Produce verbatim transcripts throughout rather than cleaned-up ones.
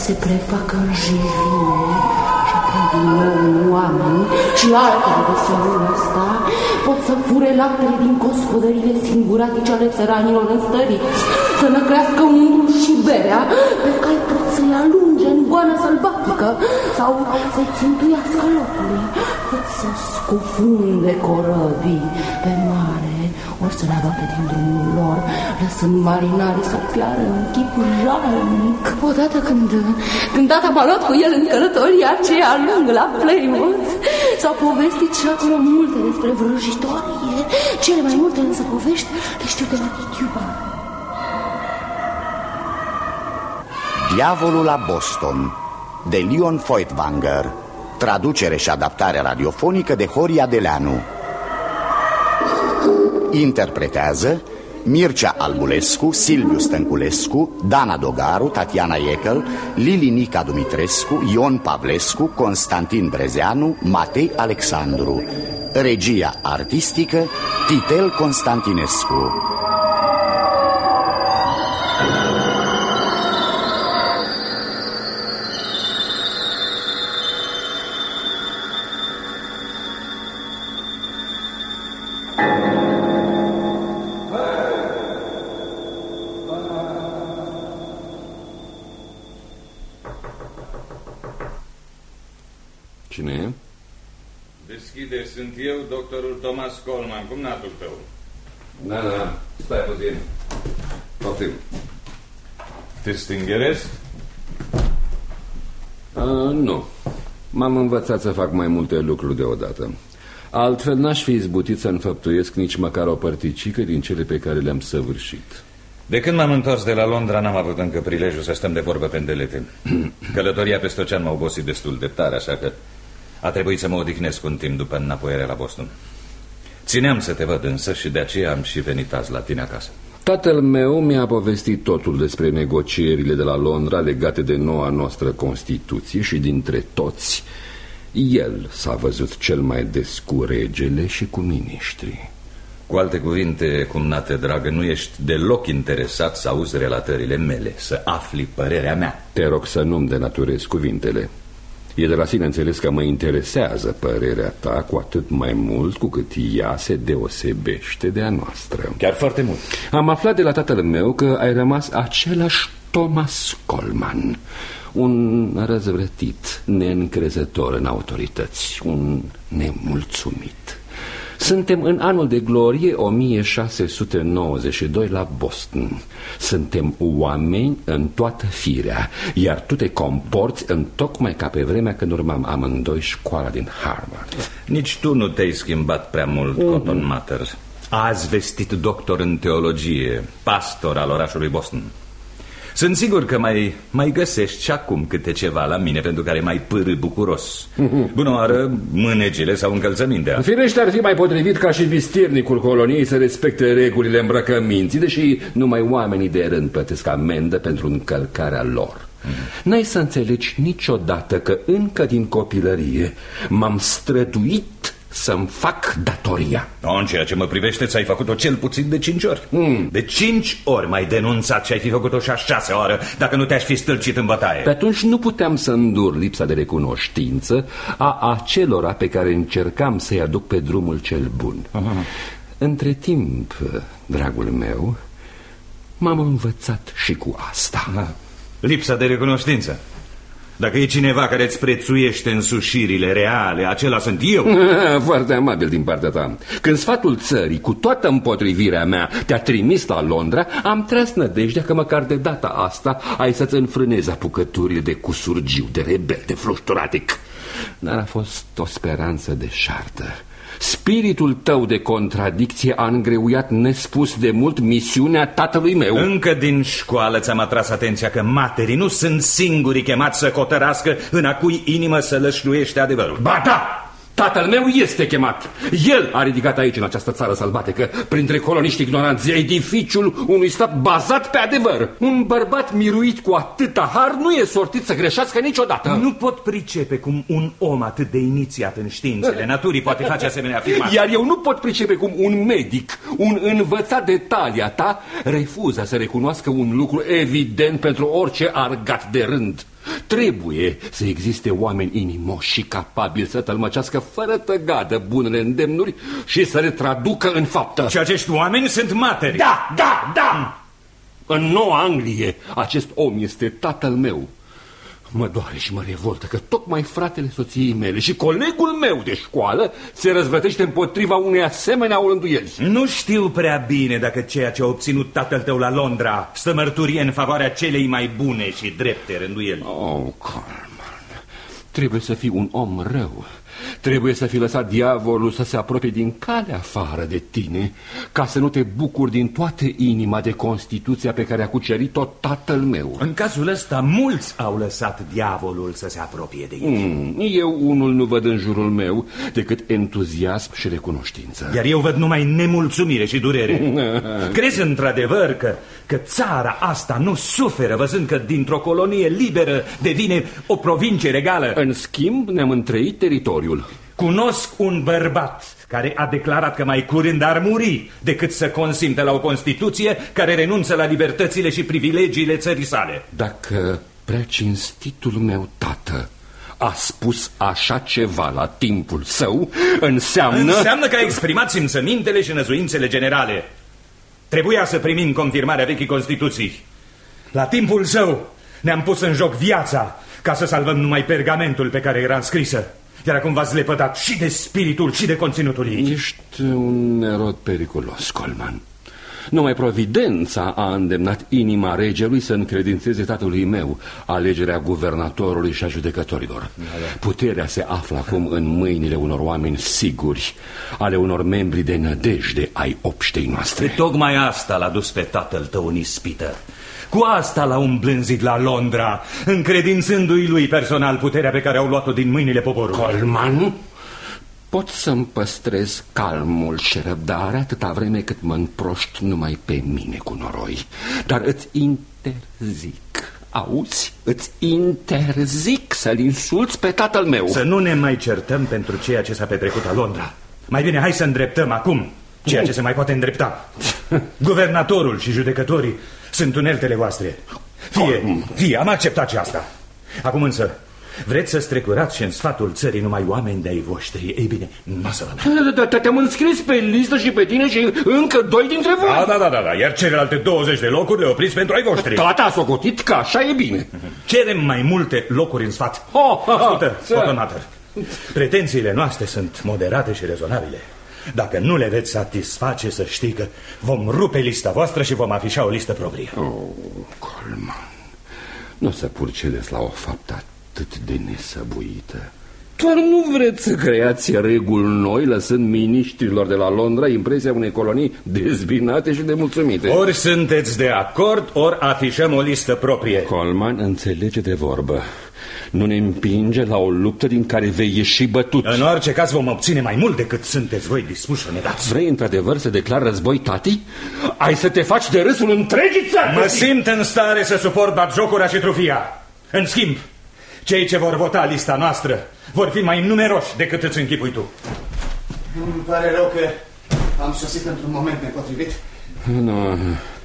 se prefacă în jivine și apoi din nou în oameni și altele de solul ăsta pot să fure laptele din gospodările singuratice ale țăranilor înstăriți, să năcrească undul și berea, pe care pot să-i alunge în goană sălbatică sau să-i țintuiască locului, pot să scufunde corăbii pe mare, ori să le abată din drumul lor, lăsând marinarii să piară în chip jalnic. Odată când, când tata m-a luat cu el în călătoria aceea lungă la Plymouth, s-au povestit și acolo multe despre vrăjitorie. Cele mai multe însă povești le știu de la Cuba. Diavolul la Boston, de Leon Feuchtwanger. Traducere și adaptare radiofonică de Horia Deleanu. Interpretează Mircea Albulescu, Silviu Stănculescu, Dana Dogaru, Tatiana Iekel, Lili Nica Dumitrescu, Ion Pavlescu, Constantin Brezeanu, Matei Alexandru. Regia artistică Titel Constantinescu. Cine e? Deschide, sunt eu, doctorul Thomas Coleman, cumnatul tău. Da, da, stai puțin. Poftim. Te stingerezi? Uh, nu. M-am învățat să fac mai multe lucruri deodată. Altfel n-aș fi izbutit să înfăptuiesc nici măcar o părticică din cele pe care le-am săvârșit. De când m-am întors de la Londra, n-am avut încă prilejul să stăm de vorbă pe îndelete. Călătoria peste ocean m-a obosit destul de tare, așa că a trebuit să mă odihnesc un timp după înapoierea la Boston. Țineam să te văd însă și de aceea am și venit azi la tine acasă. Tatăl meu mi-a povestit totul despre negocierile de la Londra legate de noua noastră Constituție și dintre toți, el s-a văzut cel mai des cu regele și cu miniștrii. Cu alte cuvinte, cumnate dragă, nu ești deloc interesat să auzi relatările mele, să afli părerea mea. Te rog să nu-mi denaturezi cuvintele. E de la sine înțeles că mă interesează părerea ta, cu atât mai mult cu cât ea se deosebește de a noastră. Chiar foarte mult. Am aflat de la tatăl meu că ai rămas același Thomas Coleman, un răzvrătit, neîncrezător în autorități, un nemulțumit. Suntem în anul de glorie o mie șase sute nouăzeci și doi la Boston. Suntem oameni în toată firea, iar tu te comporți întocmai ca pe vremea când urmam amândoi școala din Harvard. Nici tu nu te-ai schimbat prea mult, mm-hmm. Cotton Mather. Azi vestit doctor în teologie, pastor al orașului Boston. Sunt sigur că mai, mai găsești și acum câte ceva la mine pentru care mai pârâ bucuros. Bună oară, mânegile sau încălțămintea. Firește ar fi mai potrivit ca și vistirnicul coloniei să respecte regulile îmbrăcăminții, deși numai oamenii de rând plătesc amendă pentru încălcarea lor. Mm. N-ai să înțelegi niciodată că încă din copilărie m-am străduit să-mi fac datoria. În ceea ce mă privește, ți-ai făcut-o cel puțin de cinci ori. mm. De cinci ori m-ai denunțat și ai fi făcut-o și a șase oră dacă nu te-aș fi stâlcit în bătaie. Pe atunci nu puteam să îndur lipsa de recunoștință a acelora pe care încercam să-i aduc pe drumul cel bun. Aha. Între timp, dragul meu, m-am învățat și cu asta. Aha. Lipsa de recunoștință. Dacă e cineva care îți prețuiește însușirile reale, acela sunt eu. Foarte amabil din partea ta. Când sfatul țării, cu toată împotrivirea mea, te-a trimis la Londra, am tras nădejdea că măcar de data asta ai să-ți înfrânezi apucăturile de cusurgiu, de rebel, de flușturatic. Dar a fost o speranță deșartă. Spiritul tău de contradicție a îngreuiat nespus de mult misiunea tatălui meu. Încă din școală ți-am atras atenția că materii nu sunt singurii chemați să cotărască în a cui inimă să lășluiește adevărul. Ba da! Tatăl meu este chemat. El a ridicat aici, în această țară sălbatică, printre coloniști ignoranți, edificiul unui stat bazat pe adevăr. Un bărbat miruit cu atâta har nu e sortit să greșească niciodată. Nu pot pricepe cum un om atât de inițiat în științele naturii poate face asemenea afirmații. Iar eu nu pot pricepe cum un medic, un învățat de talia ta, refuză să recunoască un lucru evident pentru orice argat de rând. Trebuie să existe oameni inimoși și capabili să tălmăcească fără tăgadă bunele îndemnuri și să le traducă în faptă. Și acești oameni sunt materi. Da, da, da! În Noua Anglie, acest om este tatăl meu. Mă doare și mă revoltă că tocmai fratele soției mele și colegul meu de școală se răzvrătește împotriva unei asemenea orânduieli. Nu știu prea bine dacă ceea ce a obținut tatăl tău la Londra stă mărturie în favoarea celei mai bune și drepte rânduieli. Oh, Coleman, trebuie să fii un om rău. Trebuie să fi lăsat diavolul să se apropie din calea afară de tine, ca să nu te bucuri din toată inima de Constituția pe care a cucerit-o tatăl meu. În cazul ăsta, mulți au lăsat diavolul să se apropie de ei. Mm, eu unul nu văd în jurul meu decât entuziasm și recunoștință. Iar eu văd numai nemulțumire și durere. Crezi într-adevăr că, că țara asta nu suferă văzând că dintr-o colonie liberă devine o provincie regală? În schimb, ne-am întrăit teritoriul. Cunosc un bărbat care a declarat că mai curând ar muri decât să consimte la o Constituție care renunță la libertățile și privilegiile țării sale. Dacă prea cinstitul meu tată a spus așa ceva la timpul său, înseamnă... Înseamnă că a exprimat simțămintele și năzuințele generale. Trebuia să primim confirmarea vechii Constituții. La timpul său ne-am pus în joc viața ca să salvăm numai pergamentul pe care era înscrisă. Iar acum v-ați lepădat și de spiritul și de conținutul ei. Ești un nerod periculos, Coleman. Numai providența a îndemnat inima regelui să încredințeze tatălui meu alegerea guvernatorului și a judecătorilor. Da, da. Puterea se află acum în mâinile unor oameni siguri, ale unor membri de nădejde ai obștei noastre. Pe tocmai asta l-a dus pe tatăl tău în ispită. Cu asta l-a umblânzit la Londra, încredințându-i lui personal puterea pe care au luat-o din mâinile poporului. Coleman, pot să-mi păstrez calmul și răbdarea atâta vreme cât mă împroști numai pe mine cu noroi. Dar îți interzic, auzi? Îți interzic să-l insulți pe tatăl meu. Să nu ne mai certăm pentru ceea ce s-a petrecut la Londra. Mai bine hai să îndreptăm acum ceea ce se mai poate îndrepta. Guvernatorul și judecătorii sunt uneltele voastre. Fie, fie, am acceptat și asta. Acum însă, vreți să strecurați și în sfatul țării numai oameni de-ai voștri? Ei bine, nu să vă merg. Te-am înscris pe listă și pe tine și încă doi dintre voi. Da, da, da, da, iar celelalte douăzeci de locuri le opriți pentru ai voștri. Tata a socotit că așa e bine. Cerem mai multe locuri în sfat. Ascultă, Cotonator, pretențiile noastre sunt moderate și rezonabile. Dacă nu le veți satisface, să știi că vom rupe lista voastră și vom afișa o listă proprie. Oh, Coleman, nu o să purcedeți la o faptă atât de nesăbuită. Doar nu vreți să creați reguli noi, lăsând miniștrilor de la Londra impresia unei colonii dezbinate și nemulțumite. Ori sunteți de acord, ori afișăm o listă proprie. Coleman înțelege de vorbă. Nu ne împinge la o luptă din care vei ieși bătut. În orice caz vom obține mai mult decât sunteți voi dispuși să ne dați. Vrei într-adevăr să declar război, tati? Ai să te faci de râsul întregii țări. Mă simt în stare să suport batjocura și trufia. În schimb, cei ce vor vota lista noastră vor fi mai numeroși decât îți închipui tu. Îmi pare rău că am sosit într-un moment nepotrivit. Nu,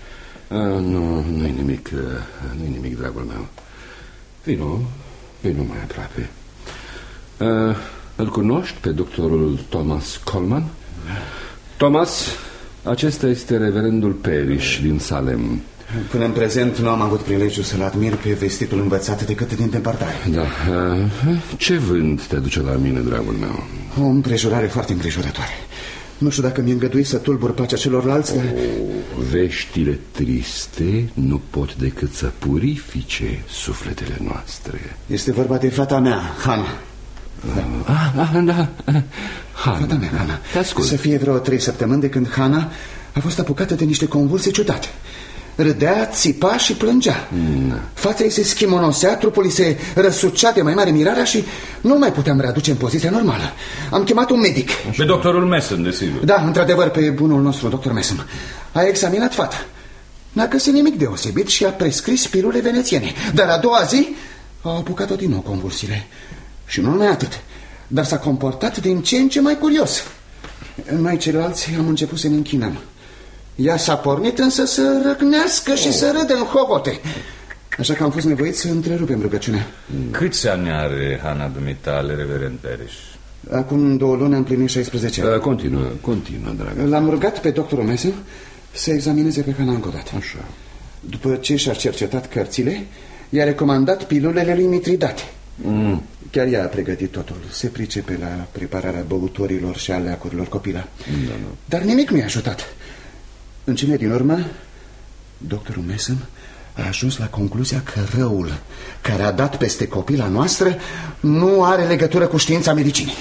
nu, nu-i nimic, nu-i nimic, dragul meu. Vino, vino mai aproape. uh, Îl cunoști pe doctorul Thomas Coleman? Thomas, acesta este reverendul Parrish din Salem. Până în prezent nu am avut prilejul să-l admir pe vestitul învățat decât din depărtare. Da. uh, Ce vânt te duce la mine, dragul meu? O împrejurare foarte împrejurătoare. Nu știu dacă mi-e îngădui să tulbur pacea celorlalți, dar... Oh, veștile triste nu pot decât să purifice sufletele noastre. Este vorba de fata mea, Hana. Da. Ah, ah, da. Hana. Fata mea, Hana. Te ascult. Să fie vreo trei săptămâni de când Hana a fost apucată de niște convulsii ciudate. Râdea, țipa și plângea. mm. Fața ei se schimonosea, trupul ei se răsucea de mai mare mirarea și nu mai puteam readuce în poziția normală. Am chemat un medic. Pe doctorul Mason, desigur. Da, într-adevăr, pe bunul nostru doctor Mason. A examinat fata. N-a găsit nimic deosebit și a prescris pilule venețiene. Dar a doua zi au apucat-o din nou convulsiile. Și nu numai atât, dar s-a comportat din ce în ce mai curios. Noi ceilalți am început să ne închinăm. Ea s-a pornit însă să răcnească și oh. să râdă în hohote. Așa că am fost nevoit să întrerupem rugăciunea. Câți ani are Hana dumitale, reverend Parrish? Acum două luni am plinit șaisprezece. Uh, continuă, continuă, dragă. L-am rugat pe doctorul Mason să examineze pe Hana încă o dată. Așa. După ce și-a cercetat cărțile, i-a recomandat pilulele lui Mitridate. Mm. Chiar ea a pregătit totul. Se pricepe la prepararea băuturilor și aleacurilor copila. Da, da. Dar nimic nu i-a ajutat. În cele din urmă, doctorul Mason a ajuns la concluzia că răul care a dat peste copila noastră nu are legătură cu știința medicinii.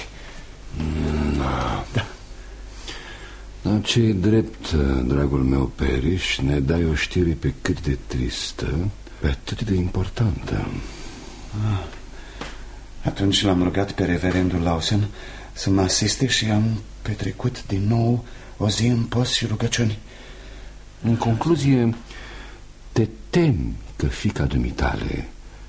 Da. Da. Dar ce-i drept, dragul meu Parrish, ne dai o știre pe cât de tristă, pe atât de importantă. Ah. Atunci l-am rugat pe reverendul Lawson să mă asiste și am petrecut din nou o zi în post și rugăciuni. În concluzie, te temi că fiica dumitale,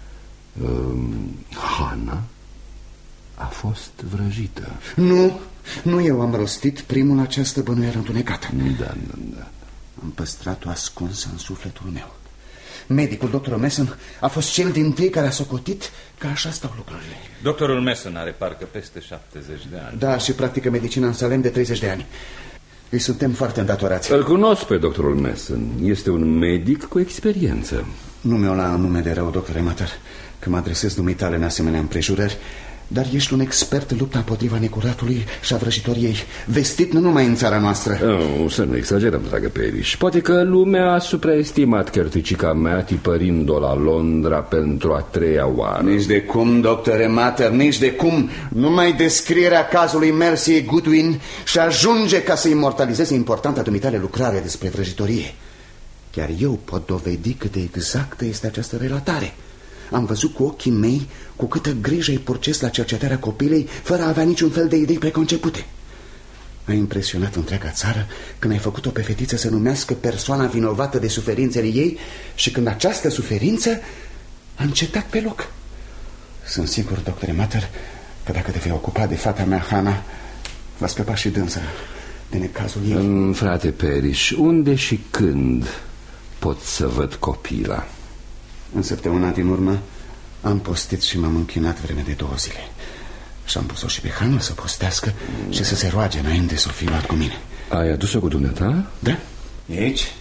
um, Hana, a fost vrăjită? Nu, nu eu am rostit primul această bănuială întunecată. Da, da, da. Am păstrat-o ascunsă în sufletul meu. Medicul, doctorul Mason, a fost cel dintâi care a socotit că așa stau lucrurile. Doctorul Mason are parcă peste șaptezeci de ani. Da, și practică medicina în Salem de treizeci de ani. Îi suntem foarte îndatorați. Îl cunosc pe doctorul Mason. Este un medic cu experiență. Nu mi-o la nume de rău, doctore Mater, că mă adresez dumitale în asemenea împrejurări, dar ești un expert în lupta împotriva necuratului și a vrăjitoriei, vestit nu numai în țara noastră. Nu, să nu exagerăm, dragă Parrish. Poate că lumea a supraestimat cărticica mea, tipărind-o la Londra pentru a treia oară. Nici de cum, doctore Mater, nici de cum. Numai descrierea cazului Mercy Goodwin și ajunge ca să imortalizeze importanta dumitale lucrare despre vrăjitorie. Chiar eu pot dovedi cât de exactă este această relatare. Am văzut cu ochii mei cu câtă grijă îi purcesc la cercetarea copilei, fără a avea niciun fel de idei preconcepute. A impresionat întreaga țară când ai făcut-o pe fetiță să numească persoana vinovată de suferințele ei și când această suferință a încetat pe loc. Sunt sigur, doctore Mater, că dacă te vei ocupa de fata mea, Hana, va scăpa și dânsa de necazul ei. Mm, frate Parrish, unde și când pot să văd copila? În săptămâna din urmă am postit și m-am închinat vreme de două zile. Și am pus-o și pe Hana să postească și să se roage înainte să o fi luat cu mine. Ai adus-o cu dumneata? Da, e aici.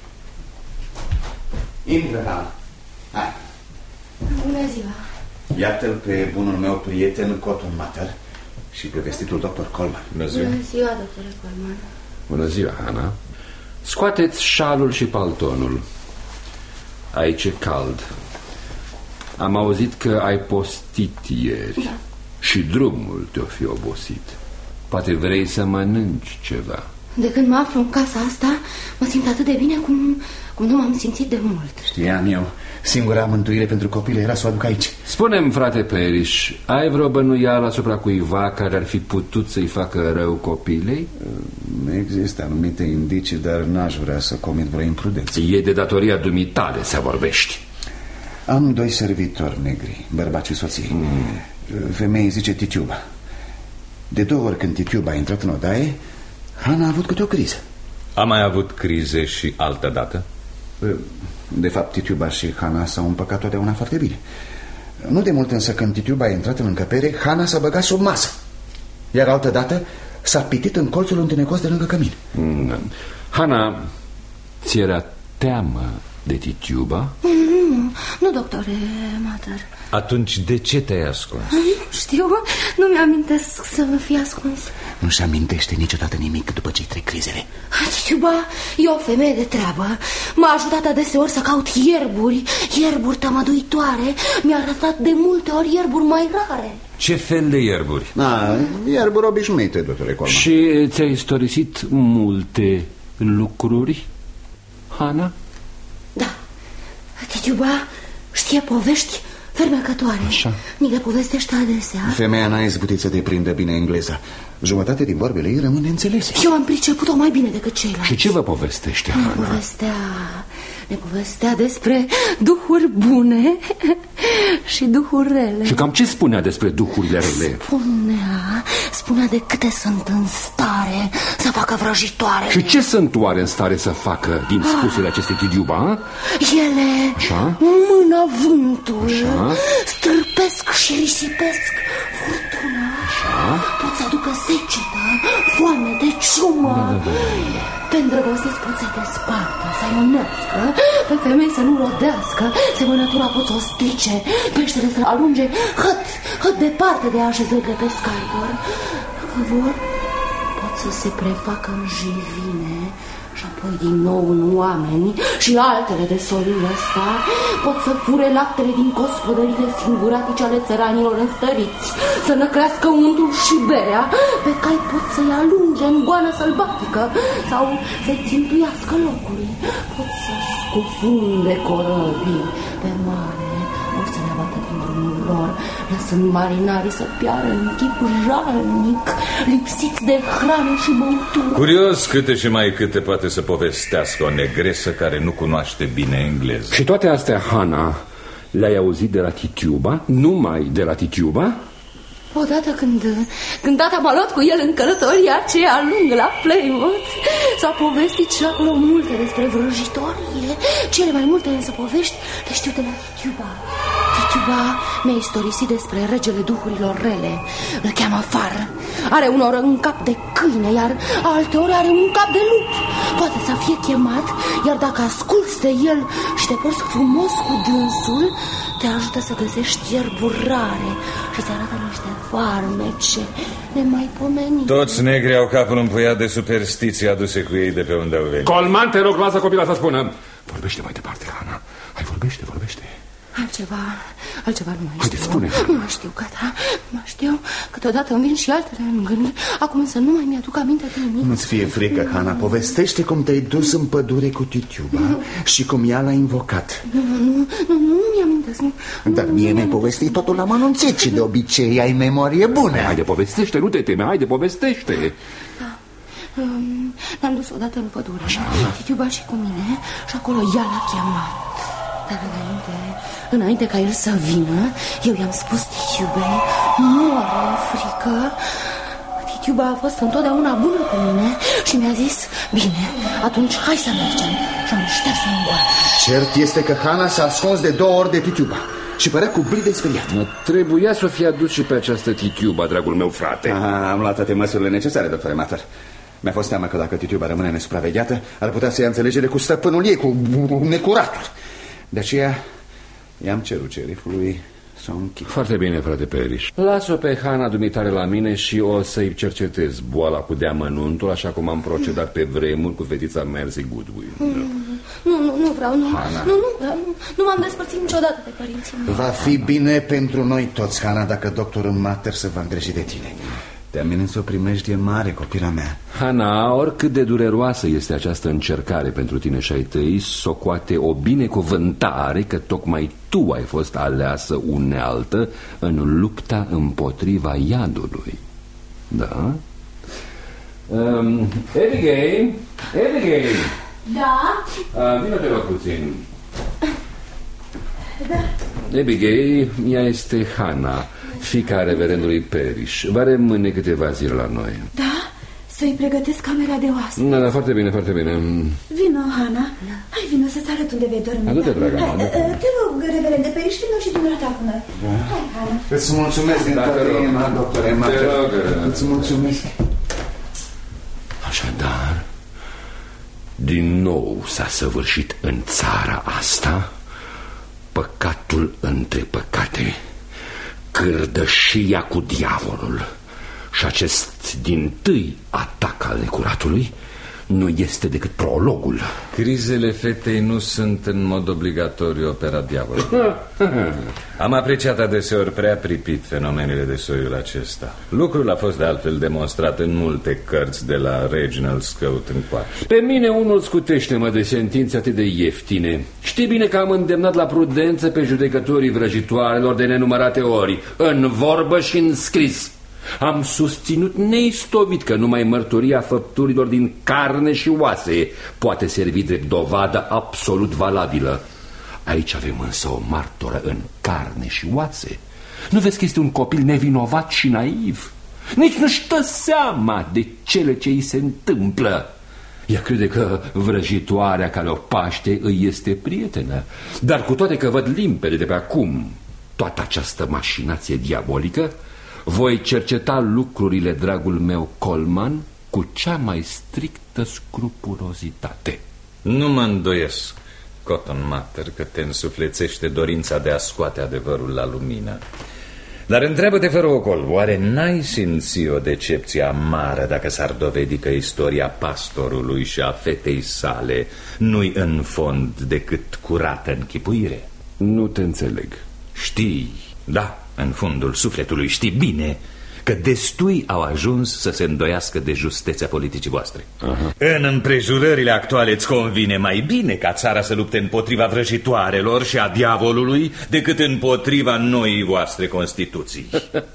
Intră, Hana. Hai. Bună ziua. Iată-l pe bunul meu prieten Cotton Mather și pe vestitul doctor Coleman. Bună ziua. Bună ziua, doctore Coleman. Bună ziua, Hana. Scoateți șalul și paltonul. Aici e cald. Am auzit că ai postit ieri. Da. Și drumul te-o fi obosit. Poate vrei să mănânci ceva. De când mă aflu în casa asta, mă simt atât de bine cum, cum nu m-am simțit de mult. Știam eu. Singura mântuire pentru copil era să o aduc aici. Spune-mi, frate Parrish, ai vreo bănuială asupra cuiva care ar fi putut să-i facă rău copilei? Există anumite indicii, dar n-aș vrea să comit vreo imprudență. E de datoria dumitale să vorbești. Am doi servitori negri, bărbați și soții. mm. Femeii zice Titiuba. De două ori când Titiuba a intrat în odaie, Hana a avut câte o criză. A mai avut crize și altă dată? De fapt, Titiuba și Hana s-au împăcat totdeauna foarte bine. Nu de mult însă când Titiuba a intrat în încăpere, Hana s-a băgat sub masă. Iar altă dată s-a pitit în colțul întunecos de lângă cămin. mm. Hana, ți era teamă de Titiuba? Nu, nu, doctore Mater. Atunci de ce te-ai ascuns? Nu știu, nu mi-amintesc să mă fi ascuns. Nu-și amintește niciodată nimic după cei trei crizele. Titiuba e o femeie de treabă. M-a ajutat adeseori să caut ierburi, ierburi tămăduitoare. Mi-a arătat de multe ori ierburi mai rare. Ce fel de ierburi? A, ierburi obișnuite, doctore Coleman. Și ți-ai istorisit multe lucruri, Hana? Da, Titiuba știe povești fermecătoare. Așa. Mi le povestește adesea. Femeia n-a izbutit să deprindă bine engleza. Jumătate din vorbele ei rămân neînțelese. Eu am priceput-o mai bine decât ceilalți. Și ce vă povestește, Ne Hana? povestea, ne povestea despre duhuri bune și duhuri rele. Și cam ce spunea despre duhurile rele? Spunea, spunea de câte sunt în stare să facă vrăjitoare. Și ce sunt oare în stare să facă din spusele acestei Titiuba? Ele Așa? mână vântul, Așa? stârpesc și risipesc furtuna. Așa? Pot să aducă secetă, foame de ciumă. Da, da, da, da. Pe îndrăgostiți pot să-i despartă, să-i unească, pe femei să nu rodească, semănătura pot să o strice, peștele să alunge hăt, hăt departe de așezările pescarilor. Dacă vor, pot să se prefacă în jivine și apoi din nou în oameni și altele de solul ăsta. Pot să fure laptele din gospodările singuratice ale țăranilor înstăriți, să năcrească untul și berea, pe cai pot să-i alunge în goană sălbatică sau să-i țintuiască locului. Pot să scufunde corăbii pe mare, o să le abată din drumul lor, lăsând marinarii să piară în chip jalnic, lipsiți de hrană și băutură. Curios câte și mai câte poate să povestească o negresă care nu cunoaște bine engleză. Și toate astea, Hana, le-ai auzit de la Titiuba? Numai de la Titiuba? Odată când, când tata m-a luat cu el în călătoria aceea lungă la Plymouth, s-a povestit și acolo multe despre vrăjitorile. Cele mai multe însă povești le știu de la Titiuba. Titiuba mi-a istorisit despre regele duhurilor rele. Îl cheamă Far. Are uneori un cap de câine, iar alteori are un cap de lup. Poate să fie chemat, iar dacă asculți de el și te porți frumos cu dânsul, te ajută să găsești ierburi rare și să arată niște farmece nemaipomenite. Toți negri au capul împuiat de superstiții aduse cu ei de pe unde au venit. Colman, te rog, lasă copila să spună. Vorbește mai departe, Hana. Hai, vorbește, vorbește. Altceva, altceva nu mai Haide, știu. spune. Nu mai știu, gata, nu mai știu. Câteodată îmi vin și altele în gând. Acum însă nu mai mi-aduc aminte de nimic. Nu-ți fie frică, Hana. Povestește cum te-ai dus în pădure cu Titiuba și cum ea l-a invocat. Nu, nu, nu, nu, nu mi-amintesc. Nu, Dar mie mi-ai povestit totul la mănunțit și de obicei ai memorie bună. Haide, povestește, nu te teme, haide, povestește. Da. Um, ne-am dus odată în pădure, Titiuba și cu mine, și acolo ea l-a chemat. Dar înainte, înainte ca el să vină, eu i-am spus Titiubei, moară în frică. Titiuba a fost întotdeauna bună cu mine și mi-a zis, bine, atunci hai să mergem. Și am șters în goană. Cert este că Hana s-a ascuns de două ori de Titiuba și părea cumplit de speriat. Trebuia să o fi adus și pe această Titiuba, dragul meu frate. Aha, am luat toate măsurile necesare, doctore Mater. Mi-a fost teamă că dacă Titiuba rămâne nesupravegheată, ar putea să ia înțelegere cu stăpânul ei, cu necuratul. De aceea i-am cerut cerifului să o închid. Foarte bine, frate Periș. Las-o pe Hana dumitare la mine și o să-i cercetez boala cu deamănuntul, așa cum am procedat pe vremuri cu fetița Mercy Goodwin. Mm, nu, nu, nu vreau, nu, Hana. nu, nu vreau, nu, nu m-am despărțit niciodată de părinții mei. Va fi bine pentru noi toți, Hana, dacă doctorul Mater se va îngriji de tine. Te-am să o primești e mare, copila mea. Hana, oricât de dureroasă este această încercare pentru tine și ai tăi, socoate o binecuvântare că tocmai tu ai fost aleasă unealtă în lupta împotriva iadului. Da? Um, Abigail, Abigail. Da? Uh, vină te rog puțin. Da. Abigail, ea este Hana, fiica reverendului Periș. Va rămâne câteva zile la noi. Da? Să-i pregătesc camera de oaspeți. Da, da, foarte bine, foarte bine. Vino, Hana. Hai, vino să-ți arăt unde vei dormi. Adu-te, dragă mea. Te rog, reverende Periș, vino și dumneata cu noi. Da. Hai, Hana. Îți mulțumesc din toată inima, doctore Mater. Te rog. Îți mulțumesc. Așadar, din nou s-a săvârșit în țara asta păcatul între păcate, cârdășia cu diavolul. Și acest dintâi atac al necuratului nu este decât prologul. Crizele fetei nu sunt în mod obligatoriu opera diavolului. Am apreciat adeseori prea pripit fenomenele de soiul acesta. Lucrul a fost de altfel demonstrat în multe cărți de la Reginald Scott încoace. Pe mine unul scutește-mă de sentințe atât de ieftine. Știi bine că am îndemnat la prudență pe judecătorii vrăjitoarelor de nenumărate ori, în vorbă și în scris. Am susținut neistovit că numai mărturia făpturilor din carne și oase poate servi drept dovadă absolut valabilă. Aici avem însă o martoră în carne și oase. Nu vezi că este un copil nevinovat și naiv? Nici nu-și dă seama de cele ce îi se întâmplă. Ea crede că vrăjitoarea care o paște îi este prietenă. Dar cu toate că văd limpede de pe acum toată această mașinație diabolică, voi cerceta lucrurile, dragul meu Coleman, cu cea mai strictă scrupulozitate. Nu mă îndoiesc, Cotton Mather, că te însuflețește dorința de a scoate adevărul la lumină. Dar întreabă-te fără ocol, oare n-ai simțit o decepție amară dacă s-ar dovedi că istoria pastorului și a fetei sale nu-i în fond decât curată închipuire? Nu te înțeleg. Știi, da, în fundul sufletului știi bine că destui au ajuns să se îndoiască de justețea politicii voastre. Aha. În împrejurările actuale îți convine mai bine ca țara să lupte împotriva vrăjitoarelor și a diavolului decât împotriva noii voastre Constituții.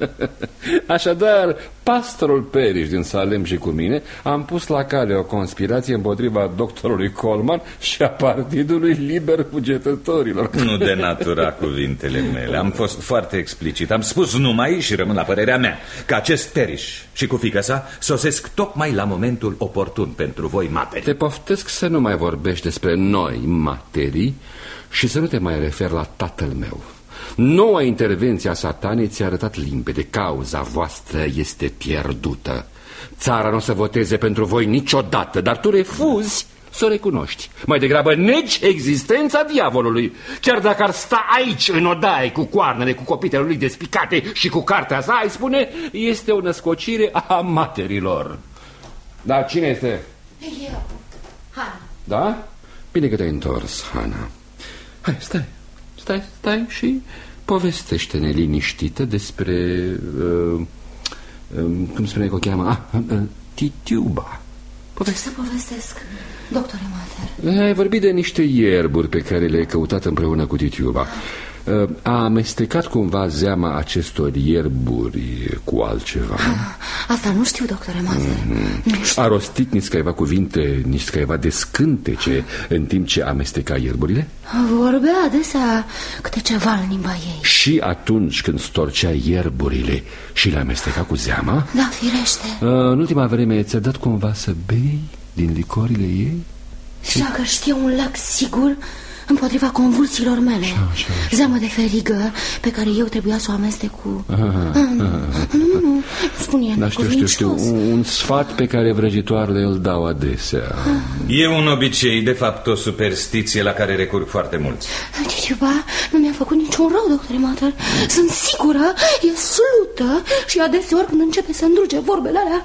Așadar, pastorul Parrish din Salem și cu mine am pus la cale o conspirație împotriva doctorului Coleman și a Partidului Liber Cugetătorilor. Nu denatura cuvintele mele. Am fost foarte explicit. Am spus numai, și rămân la părerea mea, că acest Parrish și cu fiica sa sosesc tocmai la momentul oportun pentru voi, materi. Te poftesc să nu mai vorbești despre noi, materii, și să nu te mai referi la tatăl meu. Noua intervenție a satanei ți-a arătat limpede. Cauza voastră este pierdută. Țara nu o să voteze pentru voi niciodată, dar tu refuzi să o recunoști. Mai degrabă negi existența diavolului. Chiar dacă ar sta aici în odaie cu coarnele, cu copitele lui despicate și cu cartea sa, îi spune, este o născocire a materilor. Da, cine este? Eu, Hana. Da? Bine că te-ai întors, Hana. Hai, stai, stai, stai și povestește-ne liniștită despre uh, uh, cum spune că o cheamă? Ah, uh, Tituba. Poveste. Să povestesc, doctore Mather. Ai vorbit de niște ierburi pe care le-ai căutat împreună cu Tituba. A amestecat cumva zeama acestor ierburi cu altceva? Asta nu știu, doctore Mather. Mm-hmm. A rostit niscaiva cuvinte, niscaiva de scântece în timp ce amesteca ierburile? Vorbea adesea câte ceva în limba ei. Și atunci când storcea ierburile și le amesteca cu zeama? Da, firește. În ultima vreme ți-a dat cumva să bei din licorile ei? Și dacă știe un lac sigur împotriva convulsiilor mele, așa, așa, așa. Zeamă de ferigă pe care eu trebuia să o amestec cu... Aha, aha. Nu, nu, nu, spune. Da, știu, știu, știu, un, un sfat pe care vrăjitoarele îl dau adesea. E un obicei, de fapt o superstiție la care recurg foarte mulți. Tituba nu mi-a făcut niciun rău, doctore Mather. Sunt sigură, e slută și adeseori când începe să îndruge vorbele alea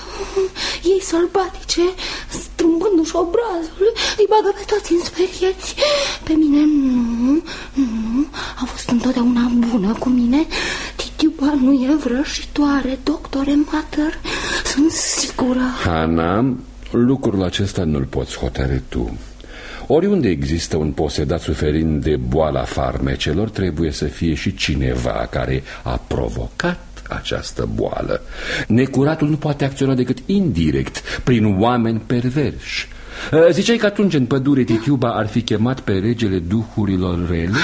ei sălbatice, strâmbându-și obrazul, îi bagă pe toți în sperieți. Pe mine nu, nu, a fost întotdeauna bună cu mine. Tituba nu e vrăjitoare, doctore Mather, sunt sigură. Hana, lucrul acesta nu-l poți hotărî tu. Oriunde există un posedat suferind de boala farmecelor, trebuie să fie și cineva care a provocat această boală. Necuratul nu poate acționa decât indirect, prin oameni perverși. Ziceai că atunci în pădure Tituba ar fi chemat pe regele duhurilor rele?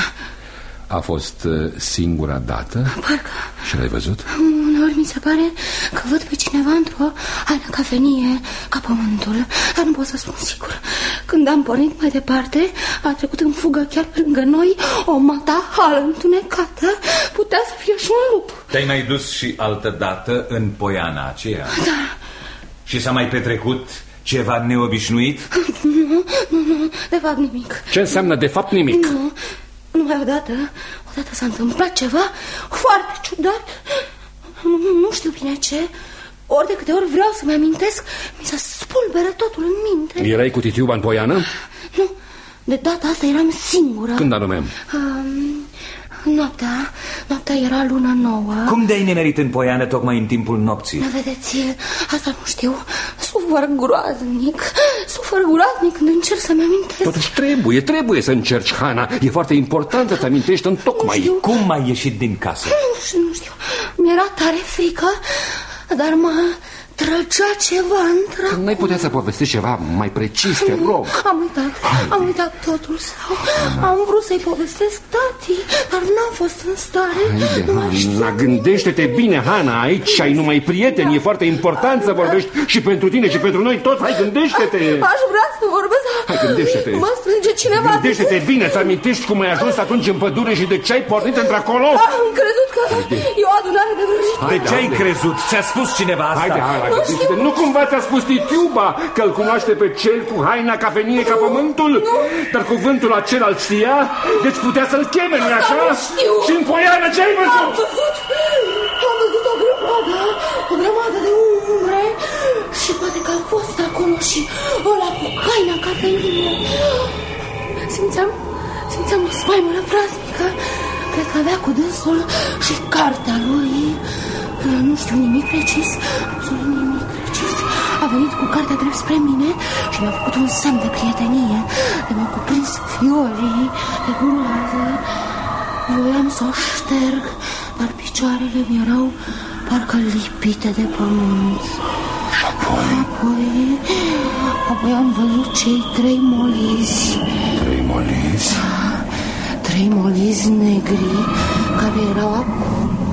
A fost singura dată? Parcă. Și l-ai văzut? Uneori mi se pare că văd pe cineva într-o altă cafenie ca pământul, dar nu pot să spun sigur. Când am pornit mai departe, a trecut în fugă chiar pe lângă noi o matahală întunecată. Putea să fie și un lup. Te-ai mai dus și altă dată în poiana aceea? Da. Și s-a mai petrecut ceva neobișnuit? Nu, nu, nu, de fapt nimic. Ce înseamnă de fapt nimic? Nu, numai odată, odată s-a întâmplat ceva foarte ciudat. Nu, nu știu bine ce. Ori de câte ori vreau să-mi amintesc, mi se spulberă totul în minte. Erai cu Tituba în poiană? Nu, de data asta eram singură. Când anume? Um, noaptea, noaptea era luna nouă. Cum de-ai nemerit în poiană tocmai în timpul nopții? Nu vedeți, asta nu știu. Sufăr groaznic, sufăr groaznic când încerc să-mi amintesc. Totuși trebuie, trebuie să încerci, Hana. E foarte important să-ți amintești întocmai. Cum ai ieșit din casă? Nu știu, nu știu. Mi-era tare frică, dar mă trăgea ceva între. Nu-i putea să povestești ceva mai precis, te rog? Am uitat, am uitat totul sau am vrut să-i povestesc tati, dar n-am fost în stare. Haide, Hana, gândește-te bine, Hana, aici ai numai prieteni, e foarte important să vorbești și pentru tine și pentru noi toți. Hai, gândește-te. Aș vrea să vorbesc. Hai, gândește-te. Mă strânge cineva. Gândește-te bine, îți amintești cum ai ajuns atunci în pădure și de ce ai pornit într-acolo? Am crezut că e o adunare de vrăjitori. De ce ai crezut? Ți-a spus cineva asta? Haide, Hana, gândește-te. Nu cumva ți-a spus Titiuba că îl cunoaște pe cel cu haina ca venie ca pământul? Nu. Dar cuvântul acela îl știa? Deci putea să-l cheme, nu-i așa? Știu. Și în Poiană ce ai văzut? Am văzut, am văzut o grămadă, o grămadă de umbre și poate că a fost acolo și ăla cu haina ca venie. Simțeam, simțeam o spaimă praznică. Cred că avea cu dânsul și cartea lui. Nu știu nimic precis, absolut nimic precis. A venit cu cartea drept spre mine și mi-a făcut un semn de prietenie. De m-a cuprins fiorii de groază. Voiam să o șterg, dar picioarele mi erau parcă lipite de pământ. Și apoi? Apoi, apoi am văzut cei trei molizi. Trei molizi? Trei molizi negri care erau acolo.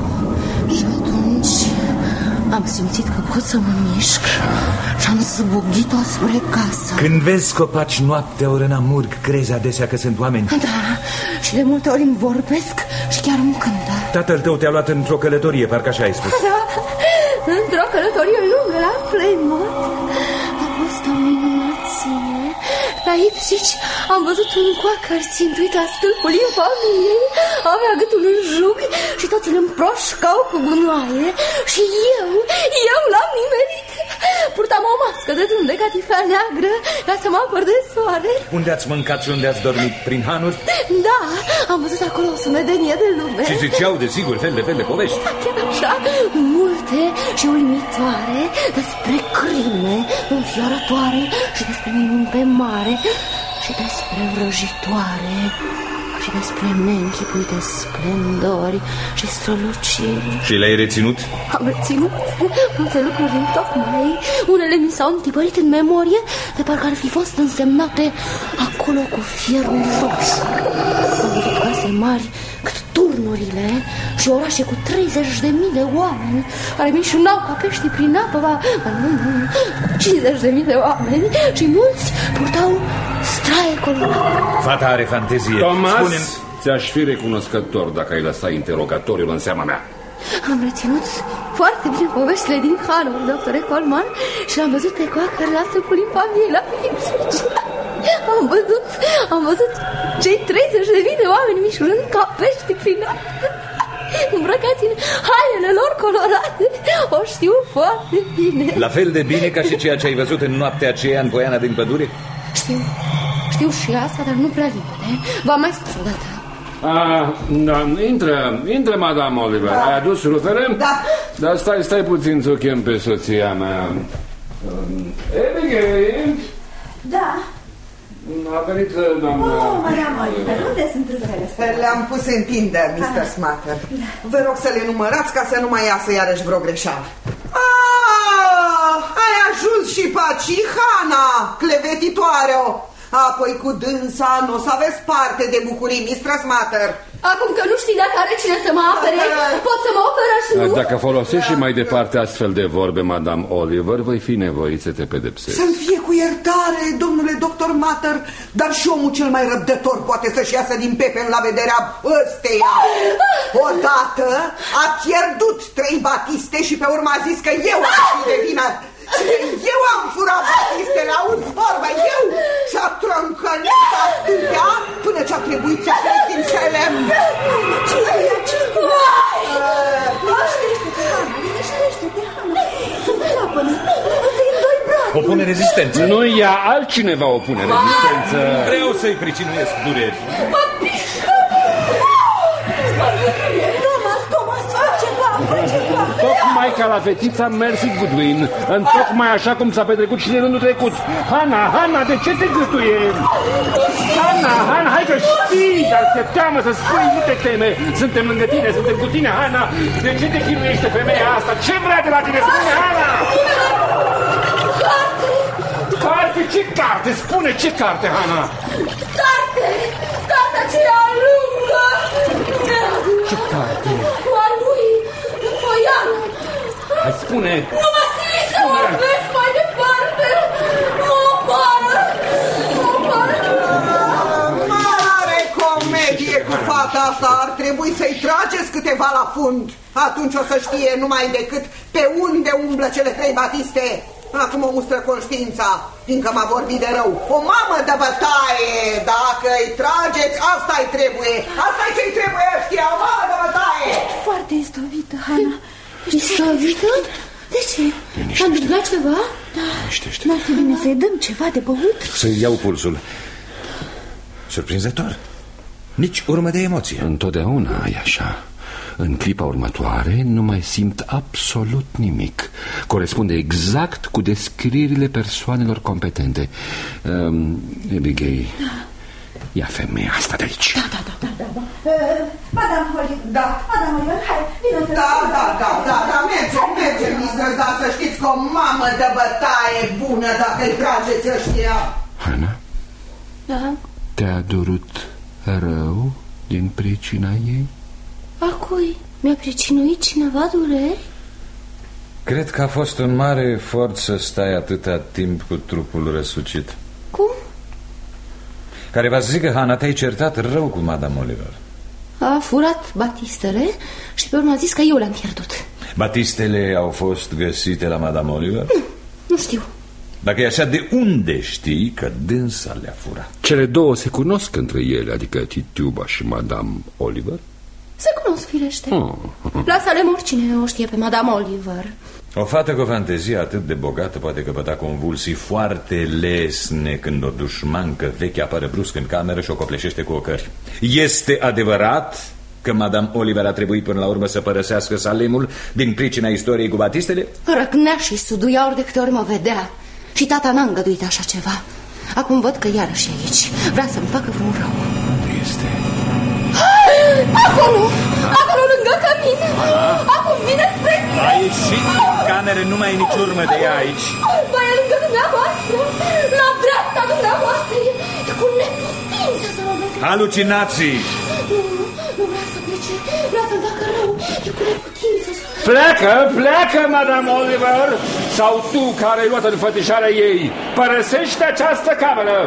Și atunci am simțit că pot să mă mișc și am zbugit-o spre casă. Când vezi copaci noaptea ori în amurg, crezi adesea că sunt oameni? Da, și de multe ori îmi vorbesc și chiar îmi cântă. Tatăl tău te-a luat într-o călătorie, parcă așa ai spus. Da, într-o călătorie lungă la Plymouth. A fost o minunăție. La Ipswich am văzut un coacă țintuit la stâlpul infamiei. Avea gâtul în jug și toți îl împroșcau cu gunoaie. Și eu, eu l-am nimerit. Purtam o mască de dun de catifea neagră ca să mă apăr de soare. Unde ați mâncat și unde ați dormit? Prin hanuri? Da, am văzut acolo o sumedenie de lume. Și ziceau, desigur, fel de fel de povești. Chiar așa, multe și uimitoare despre crime înfiorătoare și despre minuni pe mare și despre vrăjitoare și despre neînchipuite splendori și străluciri. Și le-ai reținut? Am reținut multe lucruri din tocmai. Unele mi s-au întipărit în memorie de parcă ar fi fost însemnate acolo cu fierul roșu. Am văzut case mari cât turnurile și orașe cu treizeci de mii de oameni care mișunau ca pești prin apă, va, cincizeci de mii de oameni și mulți purtau straie colorate. Fata are fantezie. Thomas, Spune-mi... ți-aș fi recunoscător dacă ai lăsat interogatoriul în seama mea. Am reținut foarte bine poveștile din Hanover, doctore Coleman, și l-am văzut pe coacă la stâlpul infamiei la Ipswich. Am văzut, am văzut cei treizeci de mii de oameni mișurând ca pești prin apă, îmbrăcați în hainele lor colorate. O știu foarte bine. La fel de bine ca și ceea ce ai văzut în noaptea aceea în Poiana din pădure? Știu, știu și asta, dar nu prea limpede. V-am mai spus odată. Ah, da, intră, intră, Madame Oliver. Da. Ai adus rufele? Da. Dar stai, stai puțin să o chem pe soția mea. Abigail? Da. A venit, doamna... Oh, Madame Oliver, unde sunt rufele? Le-am pus în Tinder, mister Smatter. Vă rog să le numărați ca să nu mai iasă iarăși vreo greșeală. Ah, ai ajuns și paci, Hana, clevetitoare-o. Apoi cu dânsa nu o să aveți parte de bucurii, mister Smatter. Acum că nu știi dacă are cine să mă apere, pot să mă operă și nu? Dacă folosești și mai departe astfel de vorbe, Madame Oliver, voi fi nevoit să te pedepsești. Să-mi fie cu iertare, domnule doctor Matter, dar și omul cel mai răbdător poate să-și iasă din pepen la vederea ăsteia. Odată a pierdut trei batiste și pe urmă a zis că eu am fi de vină. Eu am furat batistele, auzi vorba, eu? Și-a trâncănit atâtea până ce-a trebuit să plec din Selem. Liniștește-te, Hana, liniștește-te, Hana. Țapă-ne, avem doi brațe. Opune rezistență. Nu ea, altcineva opune rezistență. Vreau să-i pricinuiesc dureri. Thomas, Thomas, fă ceva, fă ceva. Tocmai maica la fetița Mercy Goodwin, întocmai așa cum s-a petrecut și de rândul trecut. Hana, Hana, de ce te gâtuie? Hana, Hana, hai că știi, dar te teamă să spui, nu te teme. Suntem lângă tine, suntem cu tine, Hana. De ce te chinuiește femeia asta? Ce vrea de la tine? Spune, Hana! Carte! Carte? Ce carte? Spune, ce carte, Hana? Carte! Cartea aceea lungă! Ce carte? Cu a lui, Foianu! Hai, spune! Nu mă sili să vorbesc mai departe! Mă omoară! Mă omoară! Mare comedie cu fata asta! Ar trebui să-i trageți câteva la fund. Atunci o să știe numai decât pe unde umblă cele trei Batiste. Acum o mustră conștiința, fiindcă m-a vorbit de rău. O mamă de bătaie! Dacă îi trageți, asta-i trebuie! Asta-i ce-i trebuie ăștia! O mamă de bătaie! Foarte istovită, Hana. Istovită? De ce? S-a întâmplat ceva? Liniștește. N-ar fi bine să-i dăm ceva de băut? Să-i iau pulsul. Surprinzător. Nici urmă de emoție. Întotdeauna e așa. În clipa următoare nu mai simt absolut nimic. Corespunde exact cu descrierile persoanelor competente. um, Abigail, da. Ia femeia asta de aici. Da, da, da, da, da, da. Uh, Madame Holly. Da. Madame Holly, hai, vină. Da, da, da, da, da, mergem, mergem, mistress, dar să știți că o mamă de bătaie bună dacă îi trageți ăștia. Hana? Da. Te-a durut rău din pricina ei? A cui? Mi-a pricinuit cineva dureri? Cred că a fost un mare efort să stai atâta timp cu trupul răsucit. Cum? Care va zic că, Hana, te-ai certat rău cu Madame Oliver. A furat batistele și pe urmă a zis că eu le-am pierdut. Batistele au fost găsite la Madame Oliver? Nu, nu știu. Dacă e așa, de unde știi că dânsa le-a furat? Cele două se cunosc între ele, adică Tituba și Madame Oliver? Se cunosc, firește. Oh. La sale mor cine o știe pe Madame Oliver. O fată cu o fantezie atât de bogată poate căpăta convulsii foarte lesne când o dușmancă veche apare brusc în cameră și o copleșește cu ocări. Este adevărat că Madame Oliver a trebuit până la urmă să părăsească Salemul din pricina istoriei cu batistele? Răcnea și suduia ori de câte ori mă vedea. Și tata n-a îngăduit așa ceva. Acum văd că iarăși e aici. Vrea să-mi facă vreun rău. Unde este? Acolo! Acolo lângă cămin! Acum vine spre mine! A ieșit din cameră, nu mai e nici urmă de ea aici. Ba, e lângă dumneavoastră! La dreapta dumneavoastră! E cu neputință să mă vede! Halucinații! Nu, nu vrea să plece, vrea să-mi facă rău. E cu neputință să... Pleacă, pleacă, Madame Oliver! Sau tu, care ai luat înfățișarea ei, părăsește această cameră!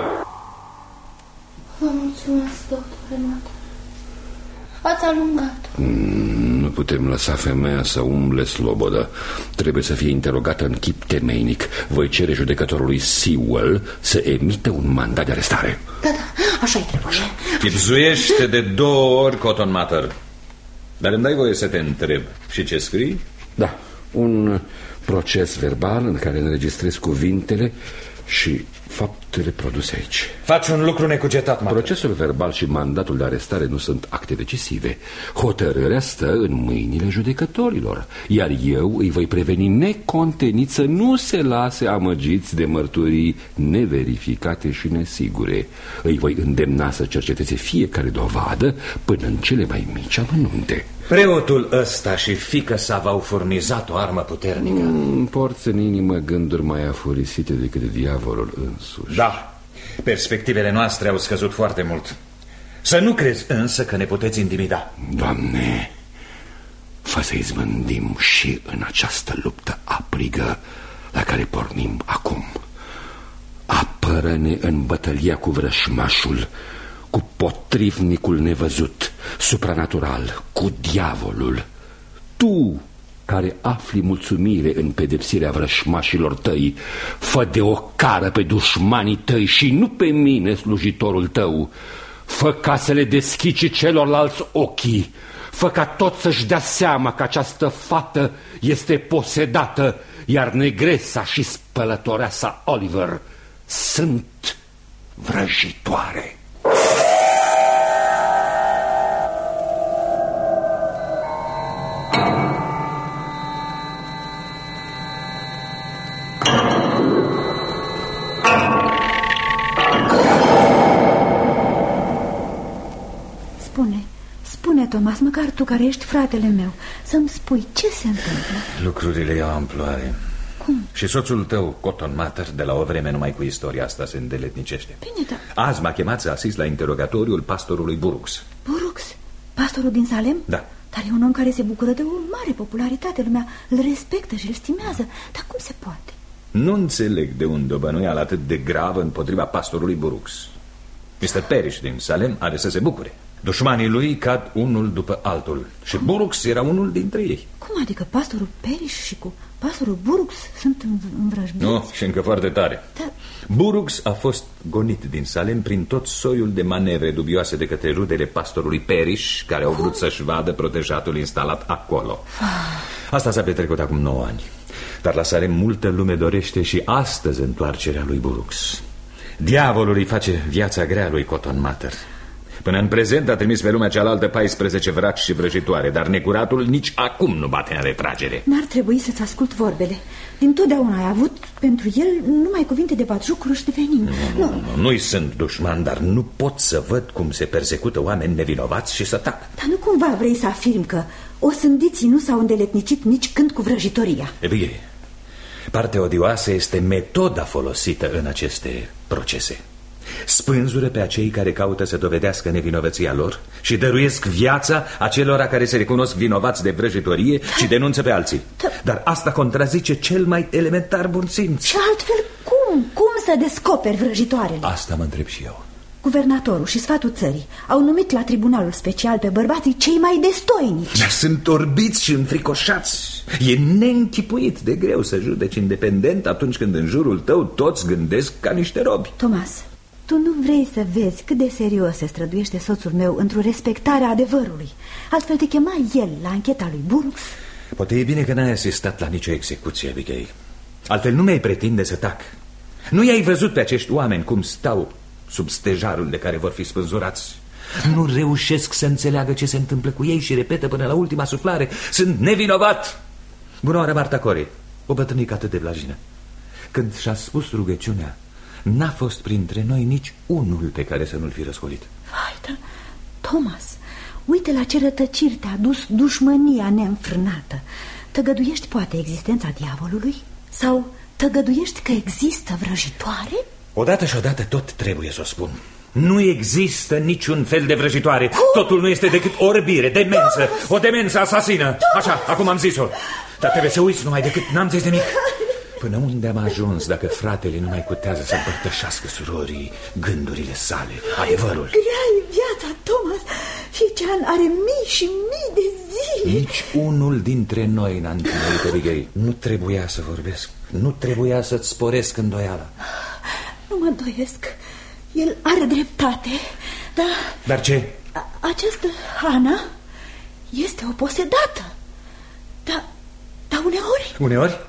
Vă mulțumesc, doctore Mater. Ați alungat. Mm, nu putem lăsa femeia să umble slobodă. Trebuie să fie interogată în chip temeinic. Voi cere judecătorului Sewell să emită un mandat de arestare. Da, da, așa-i trebuie. Chipzuiește de două ori, Cotton Mather. Dar îmi dai voie să te întreb. Și ce scrii? Da, un proces verbal în care înregistrez cuvintele și faptele produse aici. Faci un lucru necugetat, Mather. Procesul verbal și mandatul de arestare nu sunt acte decisive. Hotărârea stă în mâinile judecătorilor, iar eu îi voi preveni necontenit să nu se lase amăgiți de mărturii neverificate și nesigure. Îi voi îndemna să cerceteze fiecare dovadă până în cele mai mici amănunte. Preotul ăsta și fiică sa v-au furnizat o armă puternică. mm, Porți în inimă gânduri mai afurisite decât diavolul însuși. Da, perspectivele noastre au scăzut foarte mult. Să nu crezi însă că ne puteți intimida. Doamne, fă să izbândim și în această luptă aprigă la care pornim acum. Apără-ne în bătălia cu vrășmașul, cu potrivnicul nevăzut, supranatural, cu diavolul. Tu, care afli mulțumire în pedepsirea vrășmașilor tăi, fă de o cară pe dușmanii tăi și nu pe mine, slujitorul tău. Fă ca să le deschice celorlalți ochii. Fă ca tot să-și dea seama că această fată este posedată, iar negresa și spălătoreasa Oliver sunt vrăjitoare. Thomas, măcar tu care ești fratele meu, să-mi spui ce se întâmplă. Lucrurile iau amploare. Cum? Și soțul tău, Cotton Mather, de la o vreme numai cu istoria asta se îndeletnicește. Bine, da. Azi m-a chemat să asist la interogatoriul pastorului Burux. Burux? Pastorul din Salem? Da. Dar e un om care se bucură de o mare popularitate. Lumea îl respectă și îl stimează. Dar cum se poate? Nu înțeleg de unde o bănuială atât de gravă împotriva pastorului Burux. mister Parrish din Salem are să se bucure. Dușmanii lui cad unul după altul. Și Burux era unul dintre ei. Cum adică pastorul Parrish și cu pastorul Burux sunt învrăjbiți? Nu, și încă foarte tare. Da. Burux a fost gonit din Salem prin tot soiul de manevre dubioase de către rudele pastorului Parrish, care au vrut să-și vadă protejatul instalat acolo. Asta s-a petrecut acum nouă ani. Dar la Salem multă lume dorește și astăzi întoarcerea lui Burux. Diavolul îi face viața grea lui Cotton Mather. Până în prezent a trimis pe lumea cealaltă paisprezece vraci și vrăjitoare, dar necuratul nici acum nu bate în retragere. N-ar trebui să-ți ascult vorbele. Dintotdeauna ai avut pentru el numai cuvinte de batjocură și de venin. Nu, nu, nu, nu-i sunt dușman, dar nu pot să văd cum se persecută oameni nevinovați și să tac. Dar nu cumva vrei să afirm că osândiții nu s-au îndeletnicit nici când cu vrăjitoria? E bine, partea odioasă este metoda folosită în aceste procese. Spânzură pe acei care caută să dovedească nevinovăția lor și dăruiesc viața acelora care se recunosc vinovați de vrăjitorie da. și denunță pe alții. Da. Dar asta contrazice cel mai elementar bun simț. Și altfel cum? Cum să descoperi vrăjitoarele? Asta mă întreb și eu. Guvernatorul și sfatul țării au numit la tribunalul special pe bărbații cei mai destoinici. Dar sunt orbiți și înfricoșați. E neînchipuit de greu să judeci independent atunci când în jurul tău toți gândesc ca niște robi. Thomas, tu nu vrei să vezi cât de serios se străduiește soțul meu într-o respectare a adevărului. Altfel te chema el la ancheta lui Burux. Poate e bine că n-ai asistat la nicio execuție, Abigail. Altfel nu mi-ai pretinde să tac. Nu i-ai văzut pe acești oameni cum stau sub stejarul de care vor fi spânzurați. Nu reușesc să înțeleagă ce se întâmplă cu ei și repetă până la ultima suflare: sunt nevinovat. Bună oară, Marta Corey, o bătrânică atât de blajină. Când și-a spus rugăciunea, n-a fost printre noi nici unul pe care să nu-l fi răscolit. Vai, dar, Thomas, uite la ce rătăciri te-a dus dușmânia neînfrânată. Tăgăduiești poate existența diavolului? Sau tăgăduiești că există vrăjitoare? Odată și odată tot trebuie să o spun. Nu există niciun fel de vrăjitoare. Cum? Totul nu este decât orbire, demență. Thomas! O demență asasină. Thomas! Așa, acum am zis-o. Dar trebuie să uiți numai decât n-am zis nimic. Până unde am ajuns dacă fratele nu mai putează să împărtășească surorii gândurile sale, adevărul? Grea e viața, Thomas. Fiecare are mii și mii de zile. Nici unul dintre noi n-a întâlnit, Abigail. Nu trebuia să vorbesc. Nu trebuia să-ți sporesc îndoiala. Nu mă îndoiesc. El are dreptate. Dar... Dar ce? Această Hana este o posedată. Dar, dar uneori... Uneori?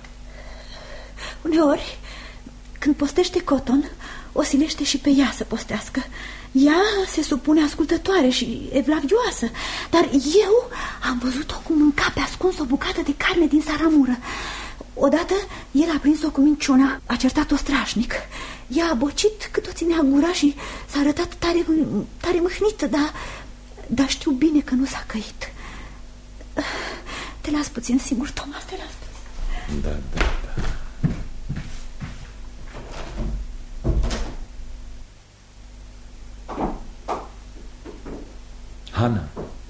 Uneori, când postește Cotton, o silește și pe ea să postească. Ea se supune ascultătoare și evlavioasă. Dar eu am văzut-o cum mânca pe ascuns o bucată de carne din saramură. Odată el a prins-o cu minciuna, a certat-o strașnic. Ea a bocit cât o ținea gura și s-a arătat tare, tare mâhnită, dar, dar știu bine că nu s-a căit. Te las puțin singur, Thomas, te las puțin. Da, da, da. Hana.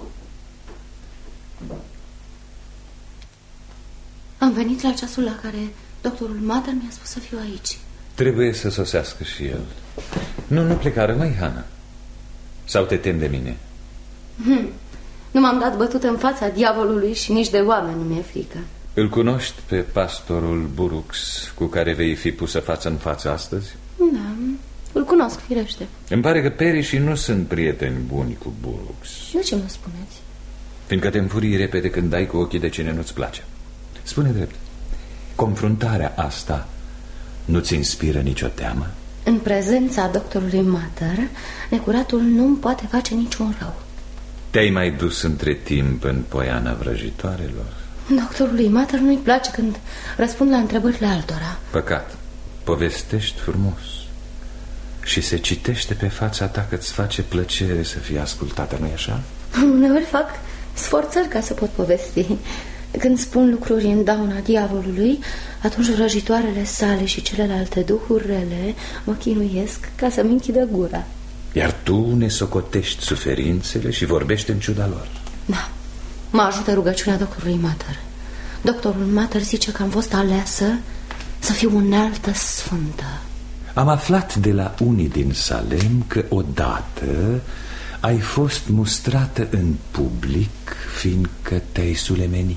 Am venit la ceasul la care doctorul Mather mi-a spus să fiu aici. Trebuie să sosească și el. Nu, nu pleca, rămâi, Hana. Sau te temi de mine? Hmm. Nu m-am dat bătută în fața diavolului și nici de oameni nu mi-e frică. Îl cunoști pe pastorul Burux cu care vei fi pusă față în față astăzi? Da, îl cunosc, firește. Îmi pare că Parrish nu sunt prieteni buni cu Burux. De ce mă spuneți? Fiindcă te înfurii repede când dai cu ochii de cine nu-ți place. Spune drept, confruntarea asta nu-ți inspiră nicio teamă? În prezența doctorului Mather, necuratul nu-mi poate face niciun rău. Te-ai mai dus între timp în poiana vrăjitoarelor? Doctorului Mather nu-i place când răspund la întrebările altora. Păcat, povestești frumos și se citește pe fața ta că îți face plăcere să fii ascultată, nu-i așa? Uneori fac sforțări ca să pot povesti. Când spun lucruri în dauna diavolului, atunci vrăjitoarele sale și celelalte duhuri rele mă chinuiesc ca să-mi închidă gura. Iar tu ne socotești suferințele și vorbești în ciuda lor. Da, mă ajută rugăciunea doctorului Mater. Doctorul Mater zice că am fost aleasă să fiu unealtă sfântă. Am aflat de la unii din Salem că odată ai fost mustrată în public, fiindcă te-ai sulemenit.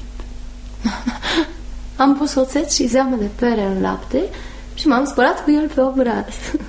Am pus oțet și zeamă de pere în lapte și m-am spălat cu el pe obraz.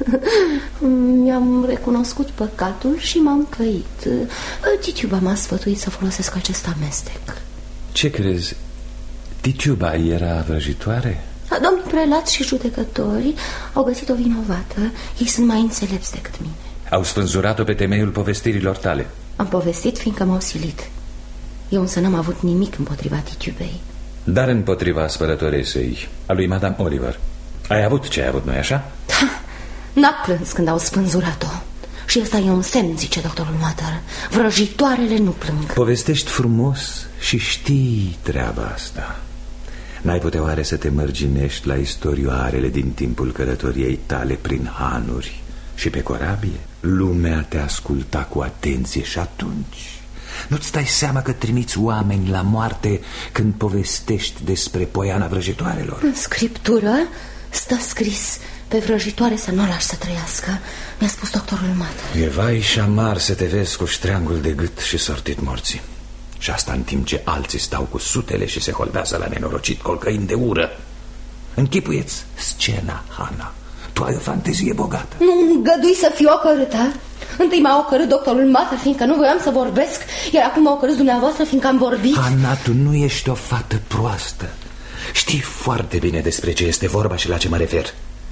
Mi-am recunoscut păcatul și m-am căit. Titiuba m-a sfătuit să folosesc acest amestec. Ce crezi? Titiuba era vrăjitoare? Domnii prelați și judecători au găsit-o vinovată. Ei sunt mai înțelepți decât mine. Au spânzurat-o pe temeiul povestirilor tale. Am povestit fiindcă m-au silit. Eu însă n-am avut nimic împotriva Titiubei. Dar împotriva spărătorei săi, a lui Madame Oliver, ai avut ce ai avut, nu-i așa? Da, n-a plâns când au spânzurat-o. Și ăsta e un semn, zice doctorul Mater. Vrăjitoarele nu plâng. Povestești frumos și știi treaba asta. N-ai putea oare să te mărginești la istorioarele din timpul călătoriei tale prin hanuri și pe corabie? Lumea te asculta cu atenție și atunci nu-ți dai seama că trimiți oameni la moarte când povestești despre Poiana vrăjitoarelor? În scriptură stă scris: pe vrăjitoare să nu o lași să trăiască, mi-a spus doctorul Mater. E vai și amar să te vezi cu ștreangul de gât și sortit morții. Și asta în timp ce alții stau cu sutele și se holbează la nenorocit colcăind de ură. Închipuieți scena, Hana. Tu ai o fantezie bogată. Nu îngădui să fiu ocărâtă. Întâi m-a ocărât doctorul Mater fiindcă nu voiam să vorbesc, iar acum m-a ocărât dumneavoastră fiindcă am vorbit. Hana, tu nu ești o fată proastă. Știi foarte bine despre ce este vorba și la ce mă refer.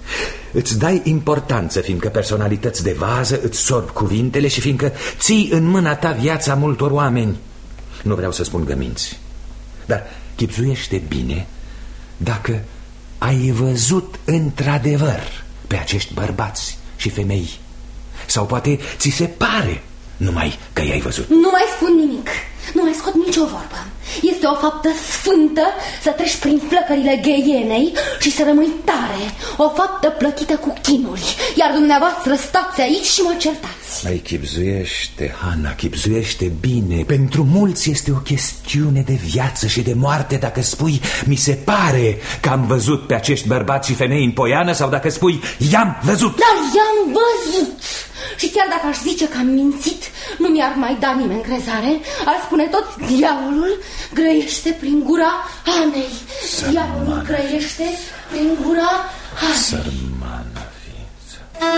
Îți dai importanță fiindcă personalități de vază îți sorb cuvintele și fiindcă ții în mâna ta viața multor oameni. Nu vreau să spun că minți, dar chipzuiește bine dacă ai văzut într-adevăr pe acești bărbați și femei. Sau poate ți se pare numai că i-ai văzut. Nu mai spun nimic, nu mai scot nicio vorbă. Este o faptă sfântă să treci prin flăcările gheienei și să rămâi tare. O faptă plătită cu chinuri. Iar dumneavoastră stați aici și mă certați. Mai chipzuiește, Hana, chipzuiește bine. Pentru mulți este o chestiune de viață și de moarte dacă spui mi se pare că am văzut pe acești bărbați și femei în Poiană, sau dacă spui i-am văzut. Dar i-am văzut. Și chiar dacă aș zice că am mințit, nu mi-ar mai da nimeni crezare. Ar spune tot: diavolul grăiește prin gura Anei. Diavolul grăiește prin gura Anei. Sărmană ființă.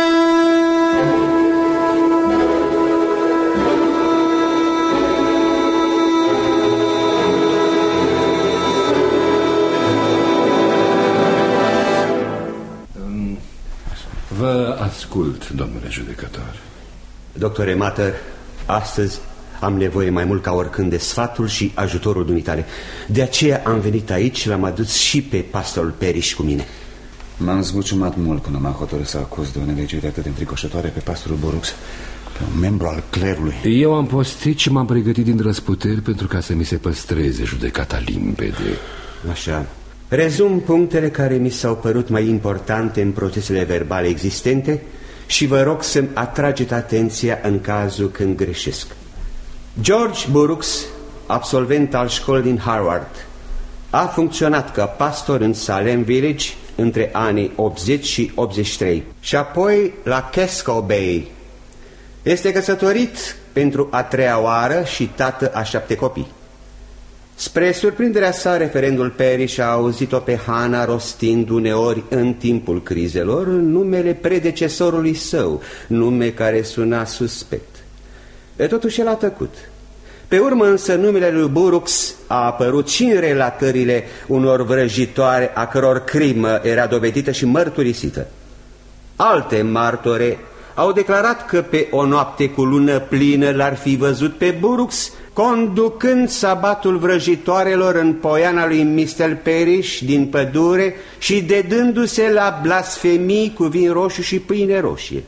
Vă ascult, domnule judecător. Doctore Mater, astăzi am nevoie mai mult ca oricând de sfatul și ajutorul dumitale. De aceea am venit aici și l-am adus și pe pastorul Periș cu mine. M-am zbuciumat mult până m-am hotărât să acuz de o nelegiuire atât de înfricoșătoare pe pastorul Borux, pe un membru al clerului. Eu am postit și m-am pregătit din răsputeri pentru ca să mi se păstreze judecata limpede. Așa. Rezum punctele care mi s-au părut mai importante în procesele verbale existente și vă rog să-mi atrageți atenția în cazul când greșesc. George Burroughs, absolvent al școlii din Harvard, a funcționat ca pastor în Salem Village între anii optzeci și optzeci și trei și apoi la Casco Bay. Este căsătorit pentru a treia oară și tată a șapte copii. Spre surprinderea sa, referendul Periș a auzit-o pe Hana rostind uneori în timpul crizelor numele predecesorului său, nume care suna suspect. E totuși el a tăcut. Pe urmă însă numele lui Burroughs a apărut și în relatările unor vrăjitoare a căror crimă era dovedită și mărturisită. Alte martore au declarat că pe o noapte cu lună plină l-ar fi văzut pe Burroughs conducând sabatul vrăjitoarelor în Poiana lui mister Periș din pădure și dedându-se la blasfemii cu vin roșu și pâine roșie.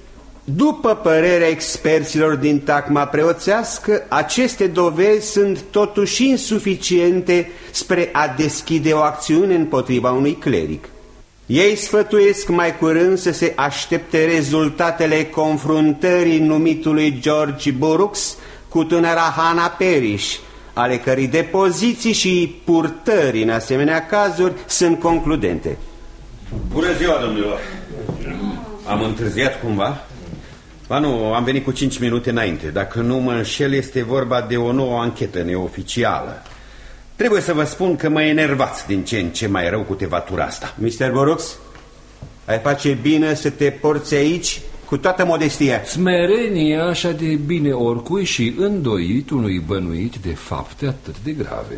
După părerea experților din tacma preoțească, aceste dovezi sunt totuși insuficiente spre a deschide o acțiune împotriva unui cleric. Ei sfătuiesc mai curând să se aștepte rezultatele confruntării numitului George Burroughs cu tânăra Hannah Parrish, ale cărei depoziții și purtări în asemenea cazuri sunt concludente. Bună ziua, domnilor! Am întârziat cumva? Ba nu, am venit cu cinci minute înainte. Dacă nu mă înșel, este vorba de o nouă anchetă neoficială. Trebuie să vă spun că mă enervați din ce în ce mai rău cu tevatura asta. mister Burroughs, ai face bine să te porți aici cu toată modestia. Smerenia așa de bine oricui și îndoit unui bănuit de fapte atât de grave.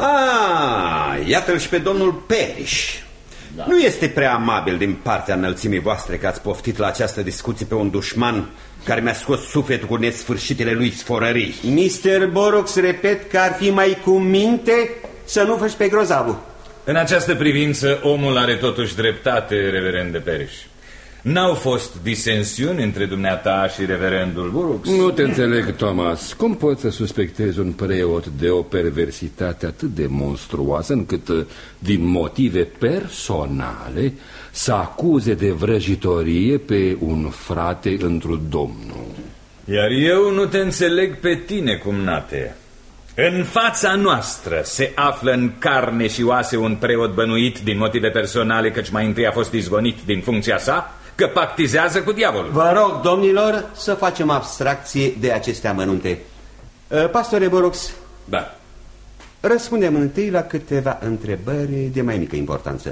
Ah, iată-l și pe domnul Parrish. Da. Nu este prea amabil din partea înălțimii voastre că ați poftit la această discuție pe un dușman care mi-a scos sufletul cu nesfârșitele lui sforării. mister Burroughs, repet că ar fi mai cu minte să nu faci pe grozavul. În această privință, omul are totuși dreptate, reverende Parrish. N-au fost disensiuni între dumneata și reverendul Burroughs? Nu te înțeleg, Thomas. Cum poți să suspectezi un preot de o perversitate atât de monstruoasă încât, din motive personale, să acuze de vrăjitorie pe un frate întru Domnul? Iar eu nu te înțeleg pe tine, cumnate. În fața noastră se află în carne și oase un preot bănuit din motive personale, căci mai întâi a fost izgonit din funcția sa, că pactizează cu diavolul. Vă rog, domnilor, să facem abstracție de aceste amănunte. Pastore Burroughs, da. Răspundem întâi la câteva întrebări de mai mică importanță.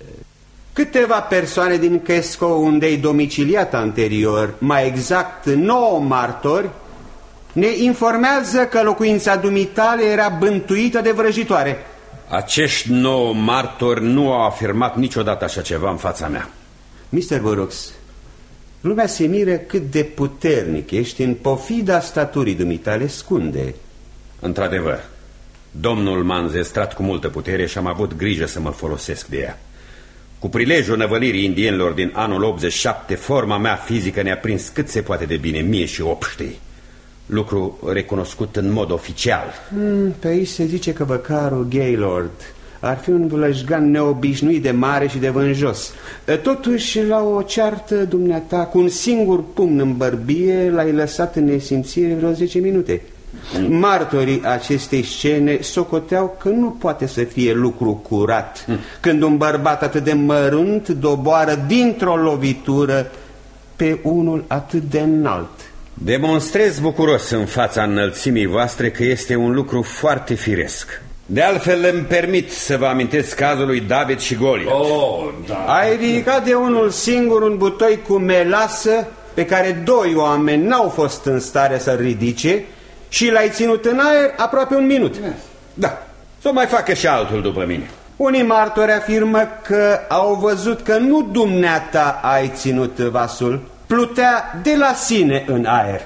Câteva persoane din Kesco, unde-i domiciliat anterior, mai exact nouă martori, ne informează că locuința dumitale era bântuită de vrăjitoare. Acești nouă martori nu au afirmat niciodată așa ceva în fața mea. mister Burroughs, lumea se miră cât de puternic ești în pofida staturii dumitale scunde. Într-adevăr, domnul m-a înzestrat cu multă putere și am avut grijă să mă folosesc de ea. Cu prilejul năvălirii indienilor din anul optzeci și șapte, forma mea fizică ne-a prins cât se poate de bine mie și obștei. Lucru recunoscut în mod oficial. hmm, Pe aici se zice că văcarul Gaylord ar fi un vlășgan neobișnuit de mare și de vânjos. Totuși, la o ceartă dumneata, cu un singur pumn în bărbie, l-ai lăsat în nesimțire vreo zece minute. mm. Martorii acestei scene socoteau că nu poate să fie lucru curat mm. când un bărbat atât de mărunt doboară dintr-o lovitură pe unul atât de înalt. Demonstrez bucuros în fața înălțimii voastre că este un lucru foarte firesc. De altfel îmi permit să vă amintesc cazul lui David și Goliat. Oh, da. Ai ridicat de unul singur un butoi cu melasă pe care doi oameni n-au fost în stare să-l ridice și l-ai ținut în aer aproape un minut. Da, să mai facă și altul după mine. Unii martori afirmă că au văzut că nu dumneata ai ținut vasul, plutea de la sine în aer.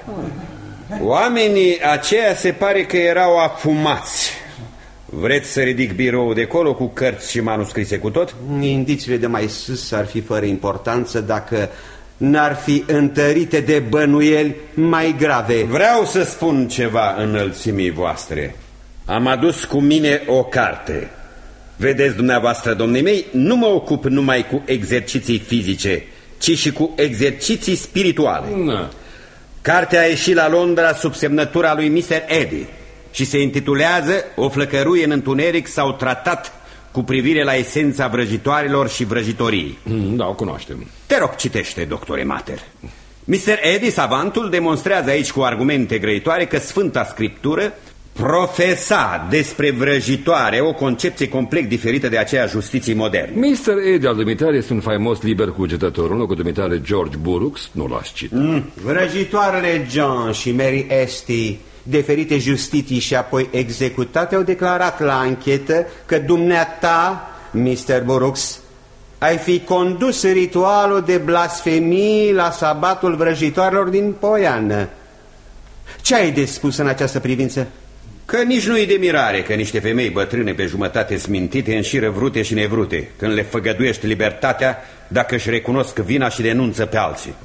Oamenii aceia se pare că erau afumați. Vreți să ridic biroul de colo cu cărți și manuscrise cu tot? Indiciile de mai sus ar fi fără importanță dacă n-ar fi întărite de bănuieli mai grave. Vreau să spun ceva înălțimii voastre. Am adus cu mine o carte. Vedeți dumneavoastră, domnii mei, nu mă ocup numai cu exerciții fizice, ci și cu exerciții spirituale. Na. Cartea a ieșit la Londra sub semnătura lui mister Eddy și se intitulează O flăcăruie în întuneric sau tratat cu privire la esența vrăjitoarelor și vrăjitorii. Da, o cunoaștem. Te rog, citește, doctore Mater. mister Eddy, savantul, demonstrează aici cu argumente grăitoare că Sfânta Scriptură profesa despre vrăjitoare o concepție complet diferită de aceea justiții moderne. mister Eddy al dumitare este un faimos liber cugetător. Unul cu dumitare George Burroughs, nu l-aș cita. Mm. Vrăjitoarele John și Mary Esty, deferite justiții și apoi executate, au declarat la anchetă că dumneata, mister Burroughs, ai fi condus ritualul de blasfemii la sabatul vrăjitoarelor din Poiană. Ce ai de spus în această privință? Că nici nu-i de mirare că niște femei bătrâne pe jumătate smintite înșiră vrute și nevrute când le făgăduiești libertatea dacă își recunosc vina și denunță pe alții.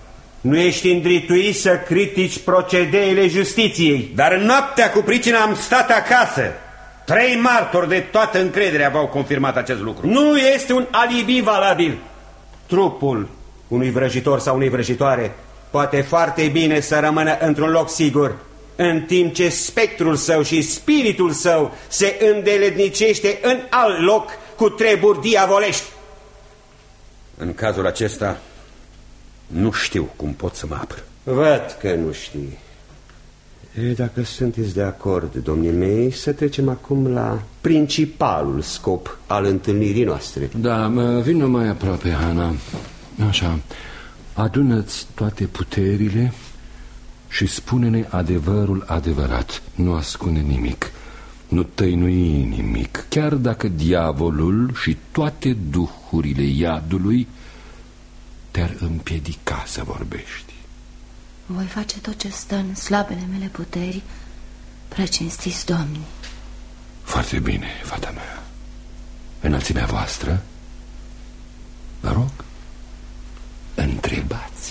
Nu ești îndrituit să critici procedeile justiției. Dar în noaptea cu pricina am stat acasă. Trei martori de toată încrederea v-au confirmat acest lucru. Nu este un alibi valabil. Trupul unui vrăjitor sau unei vrăjitoare poate foarte bine să rămână într-un loc sigur, în timp ce spectrul său și spiritul său se îndeletnicește în alt loc cu treburi diavolești. În cazul acesta nu știu cum pot să mă apăr. Văd că nu știi. E, dacă sunteți de acord, domnii mei, să trecem acum la principalul scop al întâlnirii noastre. Da, vină mai aproape, Hana. Așa, adună-ți toate puterile și spune-ne adevărul adevărat. Nu ascunde nimic, nu tăinui nimic, chiar dacă diavolul și toate duhurile iadului te-ar împiedica să vorbești. Voi face tot ce stă în slabele mele puteri, prea cinstiți domni. Foarte bine, fata mea. Înălțimea voastră, vă rog, întrebați.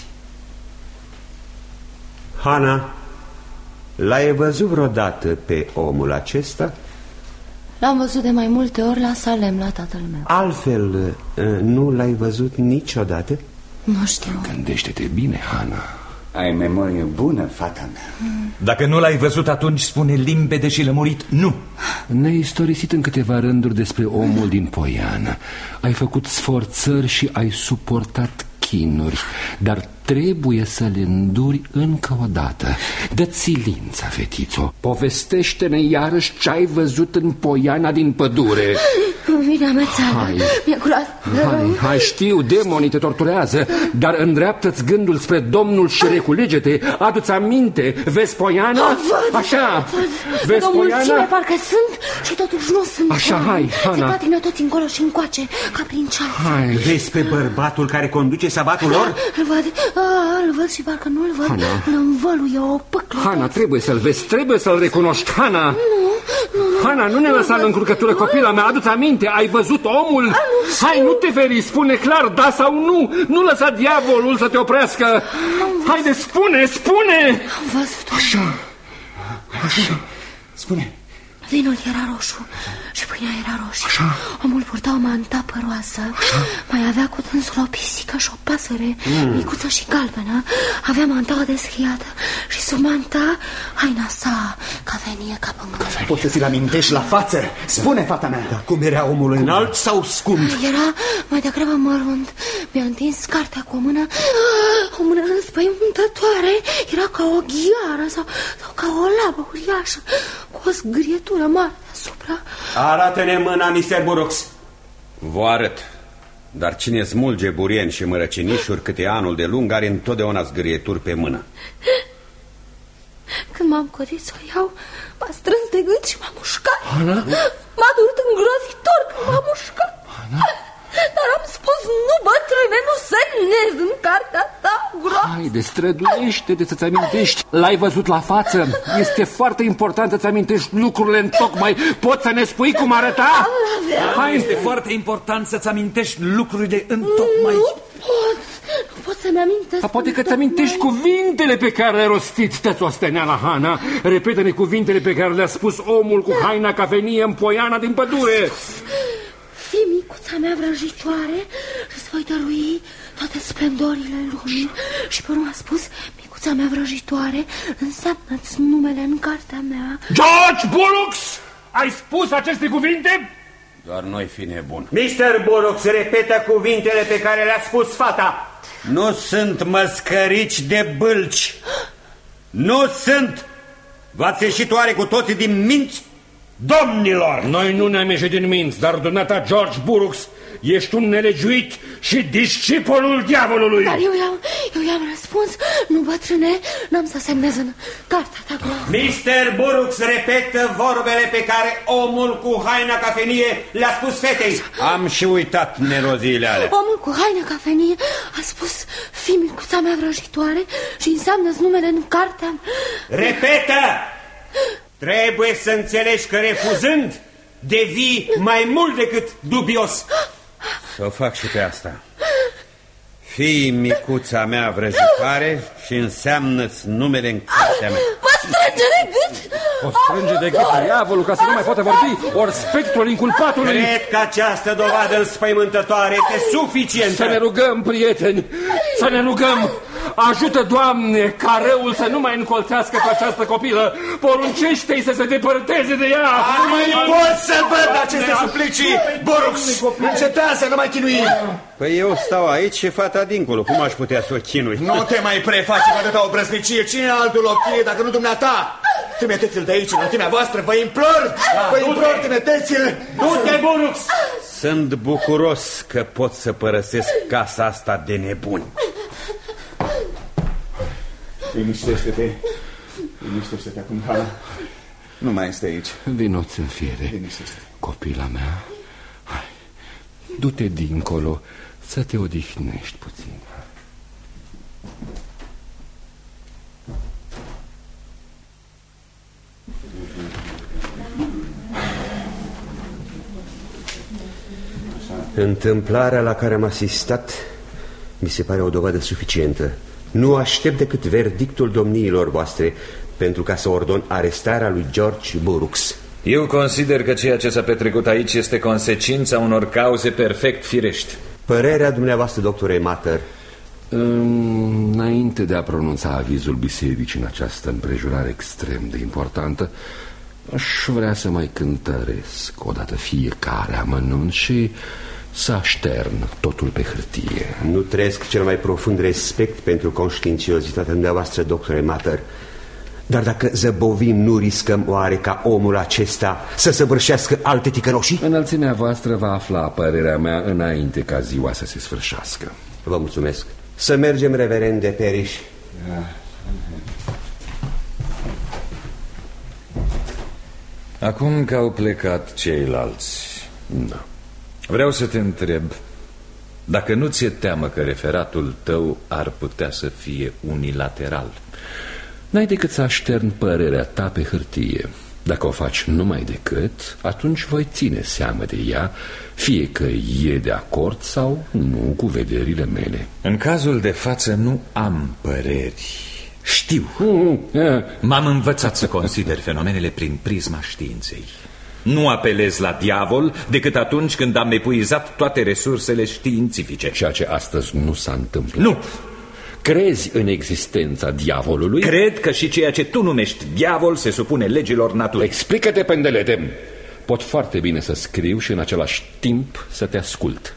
Hana, l-ai văzut vreodată pe omul acesta? L-am văzut de mai multe ori la Salem, la tatăl meu. Altfel, nu l-ai văzut niciodată? Nu știu. Gândește-te bine, Hana. Ai memorie bună, fata mea. Mm. Dacă nu l-ai văzut, atunci spune limpede și lămurit nu. Ne-ai istorisit în câteva rânduri despre omul din Poiană. Ai făcut sforțări și ai suportat chinuri, dar trebuie să le înduri încă o dată. Dă-ți silința, fetițo. Povestește-ne iarăși ce ai văzut în Poiana din pădure. Vine amețeală. Mi-e curat. Hai, hai, știu, demonii te torturează, dar îndreaptă-ți gândul spre Domnul și reculege-te. Adu-ți aminte. Vezi Poiana? Așa. Vezi Domnul Poiana? Mulțime parcă sunt și totuși nu sunt. Așa, hai, Hana. Se patină toți încolo și încoace, ca prin ceață. Hai. Vezi pe bărbatul care conduce sabatul lor? Îl văd, a, îl văd și parcă nu-l văd. Hana. Îl învăluie o păclă. Hana, trebuie să-l vezi, trebuie să-l recunoști. Hana. Nu, nu, nu. Hana, nu ne lăsa în încurcătură, copila mea. Adu-ți aminte, ai văzut omul? A, nu hai, nu te feri, spune clar, da sau nu. Nu lăsa diavolul să te oprească. Haide, spune, spune. Am văzut. Așa. Așa. Spune. Vinul era roșu și pâinea era roșie. Așa. Omul purta o manta păroasă. Așa. Mai avea cu dânsul o pisică și o pasăre, mm. micuță și galbenă. Avea mantaua deschiată și sub manta haina sa, cafenie ca pământ. Poți să ți-l amintești la față? Spune, fata mea. Dar cum era omul, înalt sau scund? Era mai degrabă mărunt. Mi-a întins cartea cu o mână, o mână înspăimântătoare. Era ca o ghiară sau, sau ca o labă uriașă, cu o zgrietură mare deasupra. Arată-ne mâna, mister Burroughs. Vă arăt. Dar cine smulge burieni și mărăcinișuri cât e anul de lung are întotdeauna zgârieturi pe mână. Când m-am codit să o iau, m-a strâns de gât și m-a mușcat. Ana? M-a durut îngrozitor când m-a mușcat. Ana? Dar am spus, nu, bătrâne, nu semnez în cartea ta groasă. Haide, străduiește-te să-ți amintești. L-ai văzut la față? Este foarte important să-ți amintești lucrurile întocmai. Poți să ne spui cum arăta? Hai, este foarte important să-ți amintești lucrurile întocmai. Nu pot, nu pot să-mi amintesc. A, poate că ți amintești cuvintele pe care le-ai rostit. Stă-ți osteneala, Hana. Repetă-ne cuvintele pe care le-a spus omul cu haina cafenie în Poiana din pădure. Fii micuța mea vrăjitoare și îți voi dărui toate splendorile lumii. Și pe urmă a spus, micuța mea vrăjitoare, înseamnă-ți numele în cartea mea. George Burroughs, ai spus aceste cuvinte? Doar noi fi nebuni. mister Burroughs, repetă cuvintele pe care le-a spus fata. Nu sunt măscărici de bâlci. Nu sunt. V-ați ieșit oare cu toții din minți? Domnilor! Noi nu ne-am ieșit din minți, dar dumneata George Burroughs, ești un nelegiuit și discipolul diavolului. Dar eu i-am, eu i-am răspuns, nu, bătrâne, n-am să semnez în cartea ta groasă. mister Burroughs repetă vorbele pe care omul cu haina cafenie le-a spus fetei. Am și uitat neroziile alea. Omul cu haina cafenie a spus, fii micuța mea vrăjitoare și înseamnă-ți numele în cartea mea. Repetă! Trebuie să înțelegi că refuzând devii mai mult decât dubios. Să o fac și pe asta. Fii micuța mea vrăjitoare și înseamnă-ți numele în cartea mea. Mă strânge de gât! O strânge de gât diavolul ca să nu mai poată vorbi, ori spectrul inculpatului. Cred că această dovadă înspăimântătoare este suficientă. Să ne rugăm, prieteni, să ne rugăm. Ajută, Doamne, ca răul să nu mai încolțească pe această copilă. Poruncește-i să se depărteze de ea. Nu mai pot să văd aceste suplicii. Borux, încetează, nu mai chinui. Păi eu stau aici și fata dincolo. Cum aș putea să o chinui? Nu te mai prefaci cu atâta obrăznicie. Cine altul o chinuie dacă nu dumneata? Trimiteți-l de aici, înălțimea voastră, vă implor. Vă implor, trimiteți-l. Du-te, Borux. Sunt bucuros că pot să părăsesc casa asta de nebuni. Liniștește-te. Liniștește-te acum, Hana. Nu mai este aici. Vino-ți în fiere. Liniștește-te. Copila mea. Hai, du-te dincolo să te odihnești puțin. Întâmplarea la care am asistat mi se pare o dovadă suficientă. Nu aștept decât verdictul domniilor voastre pentru ca să ordon arestarea lui George Borux. Eu consider că ceea ce s-a petrecut aici este consecința unor cauze perfect firești. Părerea dumneavoastră, doctore Mater? Înainte de a pronunța avizul bisericii în această împrejurare extrem de importantă, aș vrea să mai cântăresc odată fiecare amănunt și să aștern totul pe hârtie. Nu trăiesc cel mai profund respect pentru conștiințiozitatea dumneavoastră, doctore Mater. Dar dacă zăbovim, nu riscăm oare ca omul acesta să săvârșească alte ticăloșii? Înălțimea voastră va afla părerea mea înainte ca ziua să se sfârșească. Vă mulțumesc. Să mergem, reverende Periș. Acum că au plecat ceilalți, da. Vreau să te întreb dacă nu ți-e teamă că referatul tău ar putea să fie unilateral. N-ai decât să aștern părerea ta pe hârtie. Dacă o faci numai decât, atunci voi ține seamă de ea, fie că e de acord sau nu cu vederile mele. În cazul de față nu am păreri. Știu. M-am învățat să consider fenomenele prin prisma științei. Nu apelez la diavol decât atunci când am epuizat toate resursele științifice. Ceea ce astăzi nu s-a întâmplat. Nu. Crezi în existența diavolului? Cred că și ceea ce tu numești diavol se supune legilor naturii. Explică-te, pendelete. Pot foarte bine să scriu și în același timp să te ascult.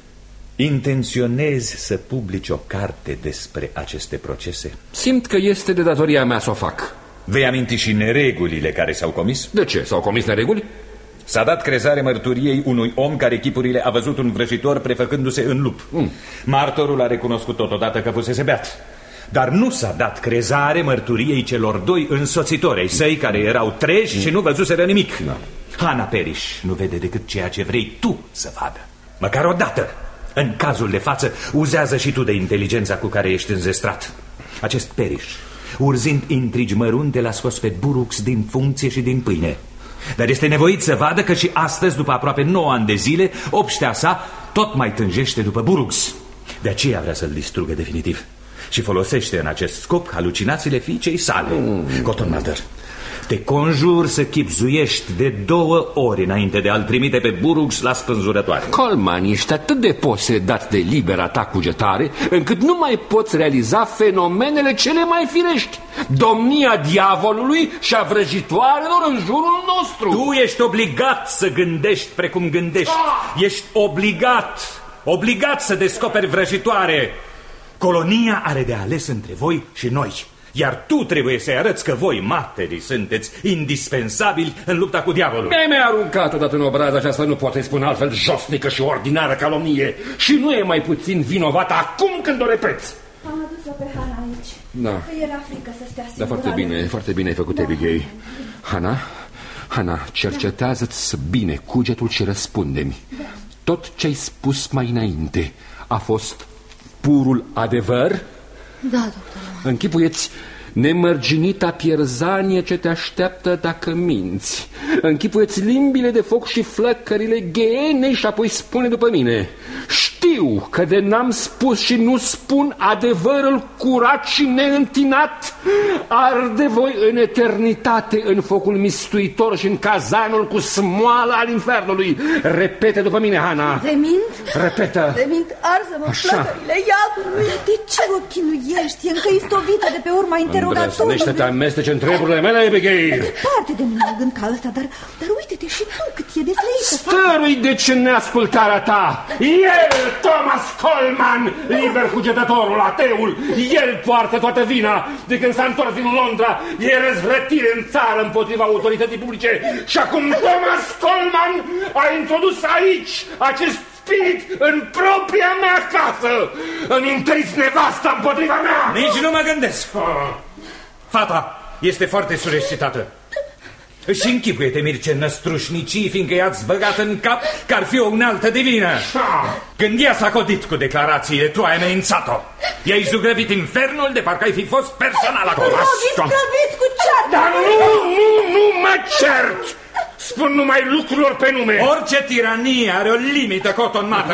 Intenționezi să publici o carte despre aceste procese? Simt că este de datoria mea să o fac. Vei aminti și neregulile care s-au comis? De ce? S-au comis nereguli? S-a dat crezare mărturiei unui om care chipurile a văzut un vrăjitor prefăcându-se în lup. Mm. Martorul a recunoscut totodată că fusese beat. Dar nu s-a dat crezare mărturiei celor doi însoțitori ai săi care erau treji mm. și nu văzuseră nimic. Da. Hana Periș nu vede decât ceea ce vrei tu să vadă. Măcar o dată. În cazul de față, uzează și tu de inteligența cu care ești înzestrat. Acest Periș, urzind intrigi mărunte, l-a scos pe Borux din funcție și din pâine. Dar este nevoit să vadă că și astăzi, după aproape nouă ani de zile, obștea sa tot mai tânjește după Borux. De aceea vrea să-l distrugă definitiv și folosește în acest scop halucinațiile fiicei sale. mm. Cotton Mather, te conjur să chipzuiești de două ori înainte de a-l trimite pe Borux la spânzurătoare. Coleman, ești atât de posedat de libera ta cugetare încât nu mai poți realiza fenomenele cele mai firești. Domnia diavolului și a vrăjitoarelor în jurul nostru. Tu ești obligat să gândești precum gândești. ah! Ești obligat Obligat să descoperi vrăjitoare. Colonia are de ales între voi și noi, iar tu trebuie să-i arăți că voi, martirii, sunteți indispensabili în lupta cu diavolul. Mi-ai aruncat odată în obraz aceasta, nu poate spune altfel, josnică și ordinară calomnie. Și nu e mai puțin vinovată acum când o repeți. Am adus-o pe Hana aici. Da. Că era frică să stea singură. Da, foarte bine, foarte bine ai făcut, da. Abigail. Hana, Hana, cercetează-ți bine cugetul și răspunde-mi. Da. Tot ce ai spus mai înainte a fost purul adevăr? Da, doctor. Închipuieți nemărginita pierzanie ce te așteaptă dacă minți. Închipuieți limbile de foc și flăcările gheene și apoi spune după mine: știu știu că de n-am spus și nu spun adevărul curat și neîntinat, arde voi în eternitate în focul mistuitor și în cazanul cu smoală al infernului. Repete după mine, Hana. De mint? Repetă. De mint, arză-mă flăcările iadului. Dar de ce o chinuiești? E încă istovită de pe urma interogatorului. Îndrăznește te amesteci în treburile mele, Abigail. Departe de mine un gând ca ăsta, dar, dar uite-te și tu cât e desleită. Stărui de ce neascultarea ta. El, Thomas Coleman, liber cugetătorul, ateul, el poartă toată vina. De când s-a întors din Londra, e răzvrătire în țară împotriva autorității publice. Și acum Thomas Coleman a introdus aici acest spirit în propria mea casă. Îmi întăriți nevasta împotriva mea. Nici nu mă gândesc. Fata este foarte surescitată. Își închipuie-te, Mirce, năstrușnicii, fiindcă i-ați băgat în cap că ar fi o unealtă divină. Când ea s-a codit cu declarațiile, tu ai amenințat-o. I-ai zugrăvit infernul de parcă ai fi fost personal acolo. Isprăviți cu ceartă! Dar nu, nu, nu mă cert! Spun numai lucrurilor pe nume. Orice tiranie are o limită, Cotton Mather.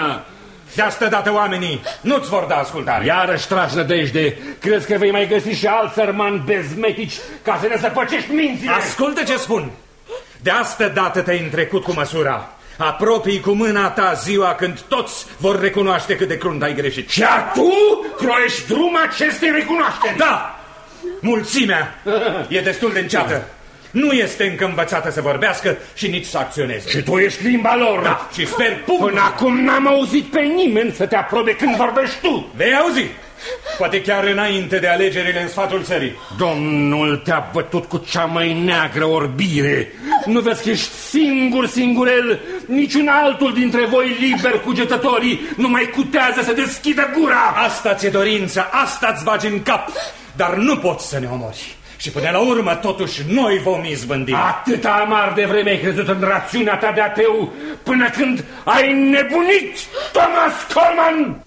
De asta dată oamenii nu-ți vor da ascultare. Iarăși tragi nădejde. Crezi că vei mai găsi și alți sărmani bezmetici ca să ne săpăcești mințile? Ascultă ce spun. De asta dată te-ai întrecut cu măsura. Apropii cu mâna ta ziua când toți vor recunoaște cât de crunt ai greșit. Și tu croiești drum acestei recunoașteri. Da, mulțimea e destul de înceată. Nu este încă învățată să vorbească și nici să acționeze. Și tu ești limba lor. Da, și sper public. Până acum n-am auzit pe nimeni să te aprobe când vorbești tu. Vei auzi. Poate chiar înainte de alegerile în sfatul țării. Domnul te-a bătut cu cea mai neagră orbire. Nu vezi că ești singur, singurel? Niciun altul dintre voi liber cugetătorii nu mai cutează să deschidă gura. Asta ți-e dorința, asta-ți bagi în cap. Dar nu poți să ne omori. Și până la urmă, totuși, noi vom izbândi. Atâta amar de vreme ai crezut în rațiunea ta de ateu, până când ai nebunit, Thomas Coleman!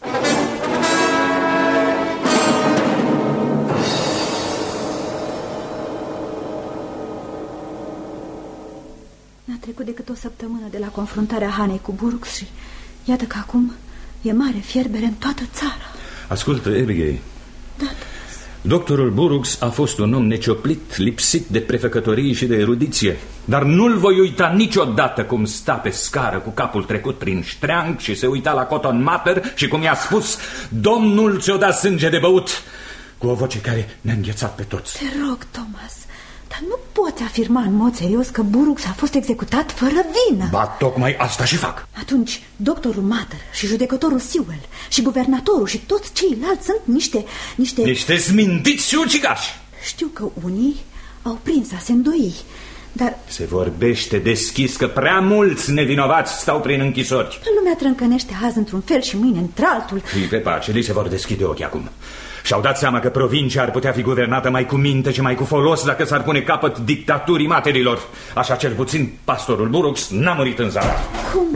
N-a trecut decât o săptămână de la confruntarea Hanei cu Burroughs și iată că acum e mare fierbere în toată țara. Ascultă, Abigail. Da. Doctorul Burroughs a fost un om necioplit, lipsit de prefăcătorie și de erudiție. Dar nu-l voi uita niciodată cum sta pe scară cu capul trecut prin ștreang și se uita la Cotton Mather și cum i-a spus: Domnul ți-o da sânge de băut, cu o voce care ne-a înghețat pe toți. Te rog, Thomas, dar nu poți afirma în mod serios că Burroughs a fost executat fără vină. Ba, tocmai asta și fac. Atunci, doctorul Mather și judecătorul Sewell și guvernatorul și toți ceilalți sunt niște... Niște, niște smintiți și ucigași. Știu că unii au prins a se îndoi, dar... Se vorbește deschis că prea mulți nevinovați stau prin închisori. Lumea trâncănește azi într-un fel și mâine într-altul. Fii pe pace, li se vor deschide ochii acum. Și-au dat seama că provincia ar putea fi guvernată mai cu minte și mai cu folos dacă s-ar pune capăt dictaturii materilor. Așa cel puțin pastorul Burroughs n-a murit în zarar. Cum?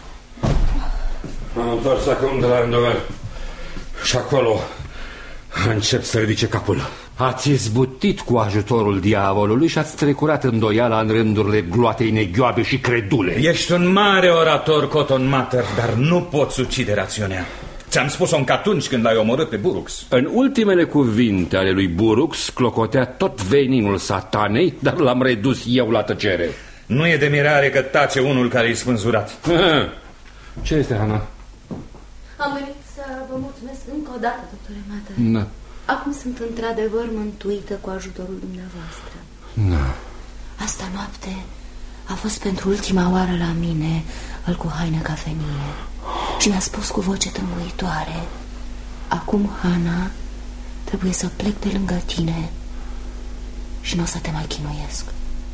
M-am întors acum de la Andover și acolo încep să ridice capul. Ați izbutit cu ajutorul diavolului și ați trecurat îndoiala în rândurile gloatei neghioabe și credule. Ești un mare orator, Cotton Mather, dar nu poți ucide rațiunea. Ți-am spus-o încă atunci când l-ai omorât pe Burroughs. În ultimele cuvinte ale lui Burroughs clocotea tot veninul satanei, dar l-am redus eu la tăcere. Nu e de mirare că tace unul care e spânzurat. Ce este, Hana? Am venit să vă mulțumesc încă o dată, doctore Mather. Da. Acum sunt într-adevăr mântuită cu ajutorul dumneavoastră. Da. Asta noapte a fost pentru ultima oară la mine, îl cu haină cafenie. Și mi-a spus cu voce tâmbuitoare: acum, Hana, trebuie să plec de lângă tine și nu o să te mai chinuiesc.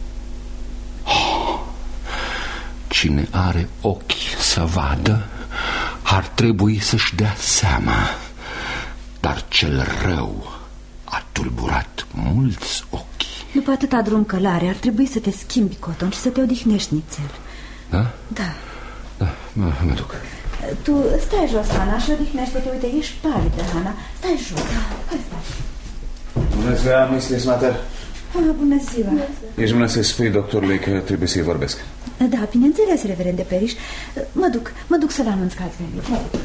Cine are ochi să vadă, ar trebui să-și dea seama. Dar cel rău a tulburat mulți ochi. După atâta drum călare, ar trebui să te schimbi, Cotton, și să te odihnești nițel. Da? Da. Da, mă, mă duc. Tu stai jos, Hana, și odihnește-te. Uite, ești palidă, Hana. Stai jos. Hai, stai. Bună ziua, mister Mather. Ah, bună ziua. Ești bună să spui doctorului că trebuie să-i vorbesc. Da, bineînțeles, reverende Periș. Mă duc, mă duc să-l anunț că ați venit.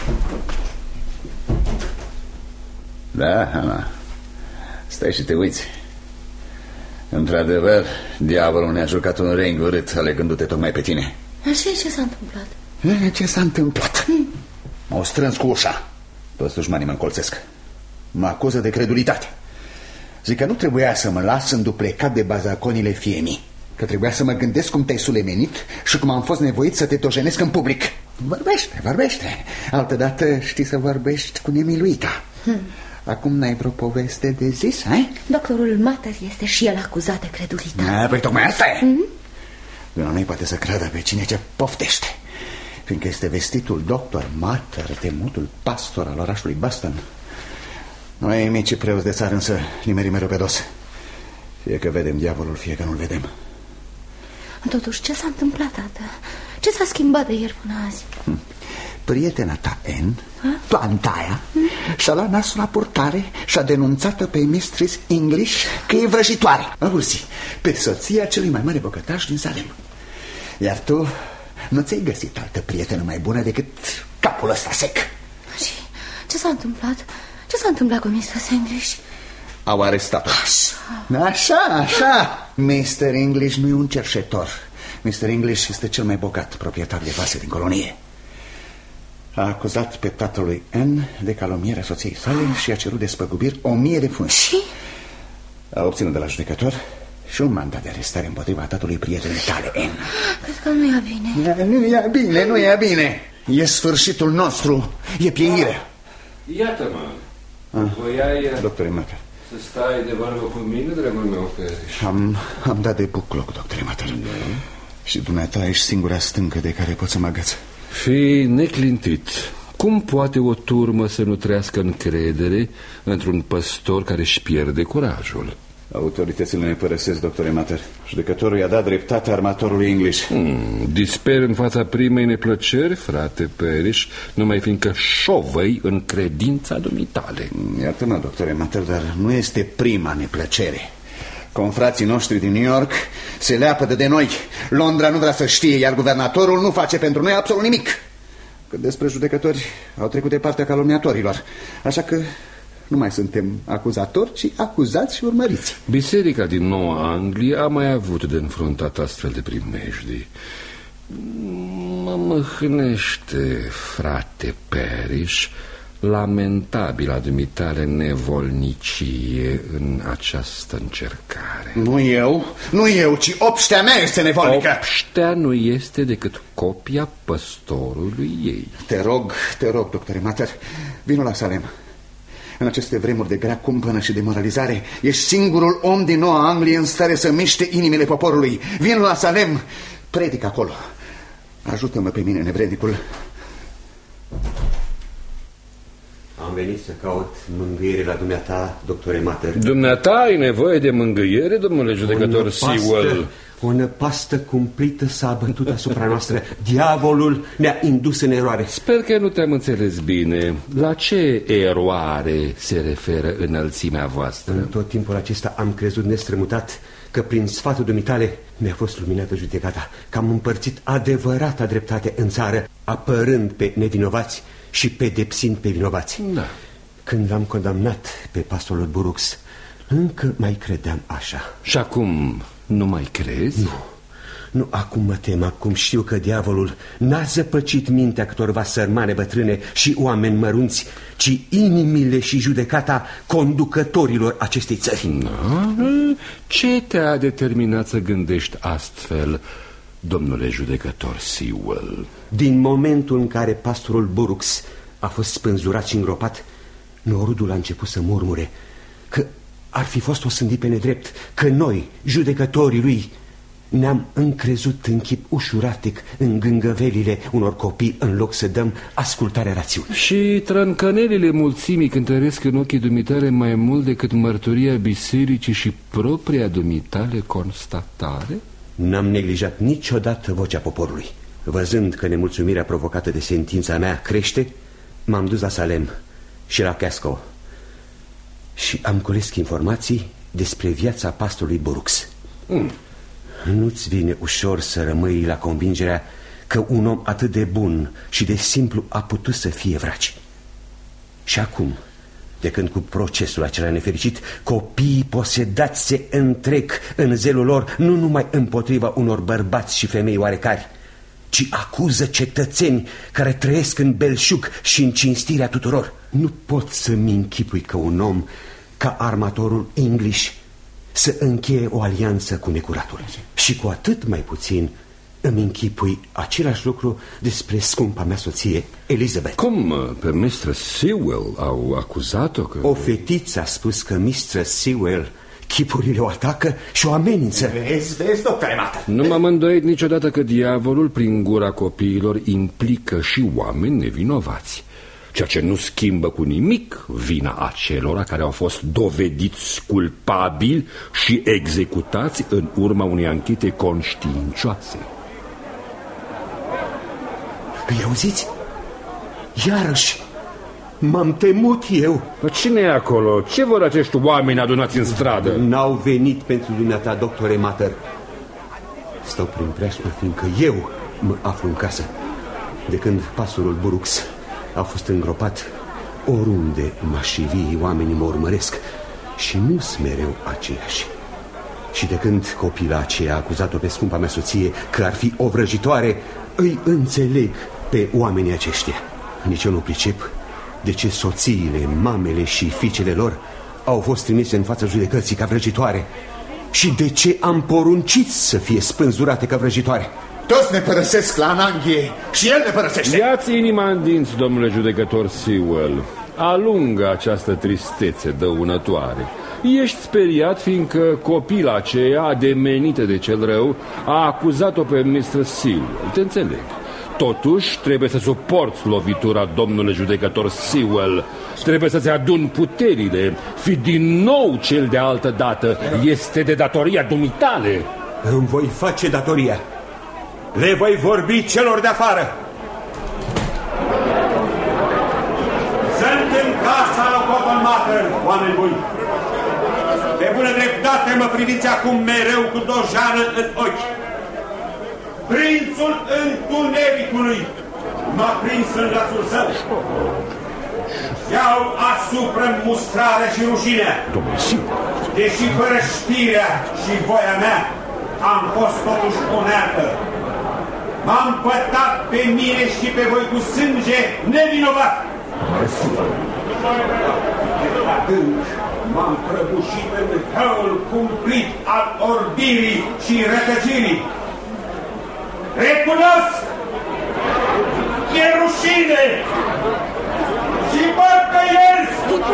Da, Ana, stai și te uiți. Într-adevăr, diavolul ne-a jucat un ring urât, alegându-te tocmai pe tine. Așa, ce s-a întâmplat? E, ce s-a întâmplat? Hmm. M-au strâns cu ușa. Toți dușmanii mă încolțesc. Mă acuză de credulitate. Zic că nu trebuia să mă las înduplecat de bazaconile fiemii, că trebuia să mă gândesc cum te-ai sulemenit și cum am fost nevoit să te tojenesc în public. Vorbește, vorbește. Altădată știi să vorbești cu nemiluita. Hmm. Acum n-ai vreo poveste de zis, ai? Doctorul Mater este și el acuzat de credulitate. A, păi tocmai asta e. Mm-hmm. Nu poate să creadă pe cine ce poftește, fiindcă este vestitul doctor Mater, temutul pastor al orașului Boston. Noi, mici preoți de țară, însă nimerim mereu pe dos. Fie că vedem diavolul, fie că nu-l vedem. Totuși, ce s-a întâmplat, tată? Ce s-a schimbat de ieri până azi? Hm. Prietena ta, N, Plantaia, hm? și-a luat nasul la purtare și-a denunțat-o pe Mistress English că e vrăjitoare. Auzi, pe soția celui mai mare bogătaș din Salem. Iar tu nu ți-ai găsit altă prietenă mai bună decât capul ăsta sec. Și ce s-a întâmplat? Ce s-a întâmplat cu Mistress English? Au arestat-o. Așa. Așa, așa. mister English nu e un cerșetor. mister English este cel mai bogat proprietar de vase din colonie. A acuzat pe tatălui N de calomnierea soției sale și a cerut despăgubiri o mie de funzi. Și? A obținut de la judecător și un mandat de arestare împotriva tatălui prietenii tale, N. Cred că nu ia bine. Ia, nu ia bine, nu ia bine. E sfârșitul nostru, e pieire. Iată-mă, voiai, doctore Mater, să stai de vorbă cu mine, dragul meu, că... Am, am dat de bucloc, doctore Mater. Da. Și dumneata ești singura stâncă de care pot să mă agăț. Fii neclintit. Cum poate o turmă să nu trăiască încredere într-un păstor care își pierde curajul? Autoritățile ne părăsesc, doctore Mater. Judecătorul i-a dat dreptate armatorului English. hmm, Disper în fața primei neplăceri, frate Periș, numai fiindcă șovăi în credința dumitale. Iartă-mă, doctore Mater, dar nu este prima neplăcere. Confrații noștri din New York se leapădă de noi. Londra nu vrea să știe, iar guvernatorul nu face pentru noi absolut nimic. Cât despre judecători, au trecut de partea calomniatorilor. Așa că nu mai suntem acuzatori, ci acuzați și urmăriți. Biserica din Noua Anglia a mai avut de înfruntat astfel de primejdii. Mă mâhnește, frate Periș, lamentabilă dumitale nevolnicie în această încercare. Nu eu, nu eu, ci obștea mea este nevolnică. Obștea nu este decât copia păstorului ei. Te rog, te rog, doctore Mater, vino la Salem. În aceste vremuri de grea cumpănă și demoralizare, ești singurul om din Noua Anglie în stare să miște inimile poporului. Vino la Salem, predic acolo. Ajută-mă pe mine, nevrednicul. Am venit să caut mângâiere la dumneata, doctore Mater. Dumneata ai nevoie de mângâiere, domnule judecător Sewell? O năpastă cumplită s-a abătut asupra noastră. Diavolul ne-a indus în eroare. Sper că nu te-am înțeles bine. La ce eroare se referă înălțimea voastră? În tot timpul acesta am crezut nestrămutat că prin sfatul dumitale mi-a fost luminată judecata, că am împărțit adevărata dreptate în țară, apărând pe nevinovați și pedepsind pe vinovați. Da. Când l-am condamnat pe pastorul Burux, încă mai credeam așa. Și acum nu mai crezi? Nu, nu, acum mă tem, acum știu că diavolul n-a zăpăcit mintea câtorva sărmane bătrâne și oameni mărunți, ci inimile și judecata conducătorilor acestei țări. Da? Ce te-a determinat să gândești astfel, domnule judecător Sewell? Din momentul în care pastorul Burux a fost spânzurat și îngropat, norudul a început să murmure că ar fi fost osândit pe nedrept, că noi, judecătorii lui, ne-am încrezut în chip ușuratic în gângăvelile unor copii în loc să dăm ascultarea rațiunii. Și trâncănelile mulțimii cântăresc în ochii dumitale mai mult decât mărturia bisericii și propria dumitale constatare? N-am neglijat niciodată vocea poporului. Văzând că nemulțumirea provocată de sentința mea crește, m-am dus la Salem și la Casco și am cules informații despre viața pastorului Burux. mm. Nu-ți vine ușor să rămâi la convingerea că un om atât de bun și de simplu a putut să fie vraci. Și acum, de când cu procesul acela nefericit, copiii posedați se întrec în zelul lor nu numai împotriva unor bărbați și femei oarecari, ci acuză cetățeni care trăiesc în belșug și în cinstirea tuturor. Nu pot să-mi închipui că un om ca armatorul English să încheie o alianță cu necuratul. Și cu atât mai puțin îmi închipui același lucru despre scumpa mea soție, Elizabeth. Cum? Pe mistress Sewell au acuzat-o că... O fetiță a spus că mistress Sewell chipurile o atacă și o amenință. Vezi, vezi, doctore Mater. Nu m-am îndoit niciodată că diavolul prin gura copiilor implică și oameni nevinovați, ceea ce nu schimbă cu nimic vina acelora care au fost dovediți culpabili și executați în urma unei anchete conștiincioase. Îi auziți? Iarăși m-am temut eu. Păi cine e acolo? Ce vor acești oameni adunați în stradă? N-au venit pentru dumneata, doctore Mater. Stau prin preajmă, fiindcă eu mă aflu în casă. De când pastorul Burux a fost îngropat, oriunde m-aș ivi, oamenii mă urmăresc și nu-s mereu aceiași. Și de când copila aceea a acuzat-o pe scumpa mea soție că ar fi o vrăjitoare, îi înțeleg pe oamenii aceștia. Nici eu nu pricep de ce soțiile, mamele și fiicele lor au fost trimise în fața judecății ca vrăjitoare și de ce am poruncit să fie spânzurate ca vrăjitoare. Toți ne părăsesc la Ananghie și el ne părăsește. Ia-ți inima în dinți, domnule judecător Sewell. Alungă această tristețe dăunătoare. Ești speriat fiindcă copila aceea, ademenită de cel rău, a acuzat-o pe mistress Sewell. Te înțeleg. Totuși, trebuie să suporți lovitura, domnule judecător Sewell. Trebuie să-ți aduni puterile. Fi din nou cel de altă dată. Este de datoria dumitale. Îmi voi face datoria. Le voi vorbi celor de afară. Sunt în casa lui Cotton Mather, oameni buni. Pe bună dreptate mă priviți acum mereu cu dojană în ochi. Prințul întunericului m-a prins în lațul său. Iau asupra mustrarea și rușinea. Deși fără știrea și voia mea am fost totuși oneată. M-am pătat pe mine și pe voi cu sânge nevinovat. Adânc m-am prăbușit în hăul cumplit al orbirii și rătăcirii. Recunosc! E rușine! Și mă căiesc!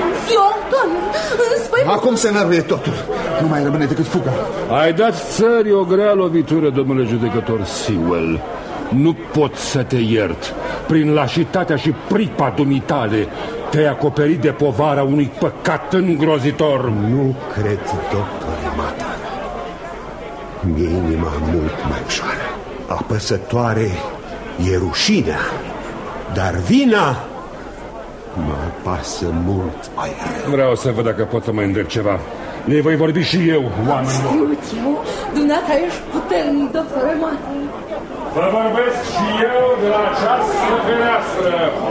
Acum se năruie totul. Nu mai rămâne decât fuga. Ai dat țării o grea lovitură, domnule judecător Sewell. Nu pot să te iert. Prin lașitatea și pripa dumitale te-ai acoperit de povara unui păcat îngrozitor. Nu cred, doctore Mater. Mi-e inima mult mai ușoară. Apăsătoare e rușinea, dar vina mă apasă mult mai rău. Vreau să văd dacă pot să mai îndrept ceva. Le voi vorbi și eu, oamenilor. Știut eu, dumneata ești puternic, doctore Mater. Vă vorbesc și eu de la această fereastră.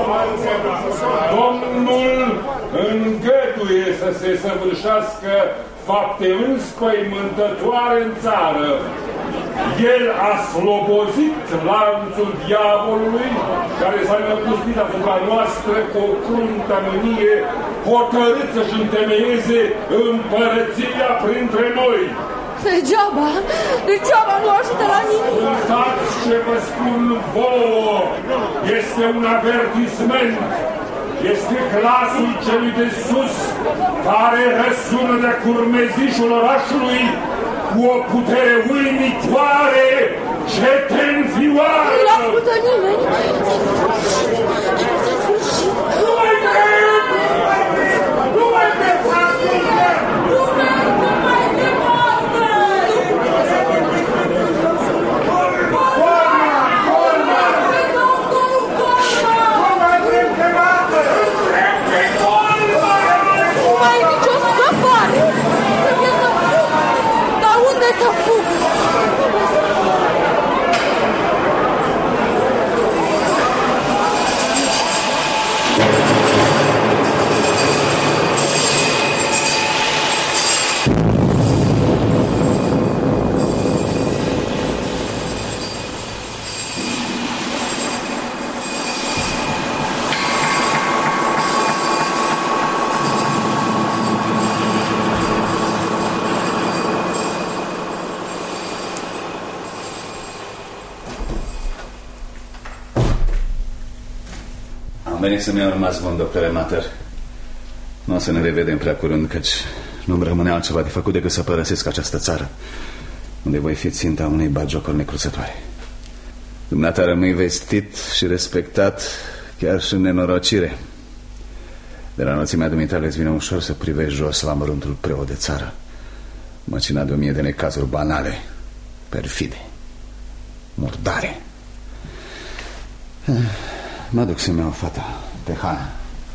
Domnul îngăduie să se săvârșească fapte înspăimântătoare în țară. El a slobozit lanțul diavolului care s-a năpustit asupra noastră cu o cruntă mânie, hotărât să-și întemeieze împărăția printre noi. Degeaba, degeaba nu ajută la nimic. Uitați ce vă spun vouă, este un avertisment. Este glasul celui de sus care răsună de curmezișul orașului cu o putere uimitoare ce te înfioară. Nu ascultă nimeni. S-a sfârșit. Nu mai cred! Nu mai cred să ascultă! Nu mergă mai departe! Corma! Corma! Nu mai vrem că bată! Nu mai e nicio scăpare! Trebuie să fug! Dar unde să fug? Trebuie să fug! venit să-mi iau rămas bun, doctore Mater. Nu o să ne revedem prea curând, căci nu-mi rămâne altceva de făcut decât să părăsesc această țară, unde voi fi ținta unei batjocuri necruțătoare. Dumneata rămâi vestit și respectat chiar și în nenorocire. De la înălțimea dumitale îți vine ușor să privești jos la măruntul preot de țară, măcinat de o mie de necazuri banale, perfide, murdare. Mă duc să-mi iau fata pe Hana.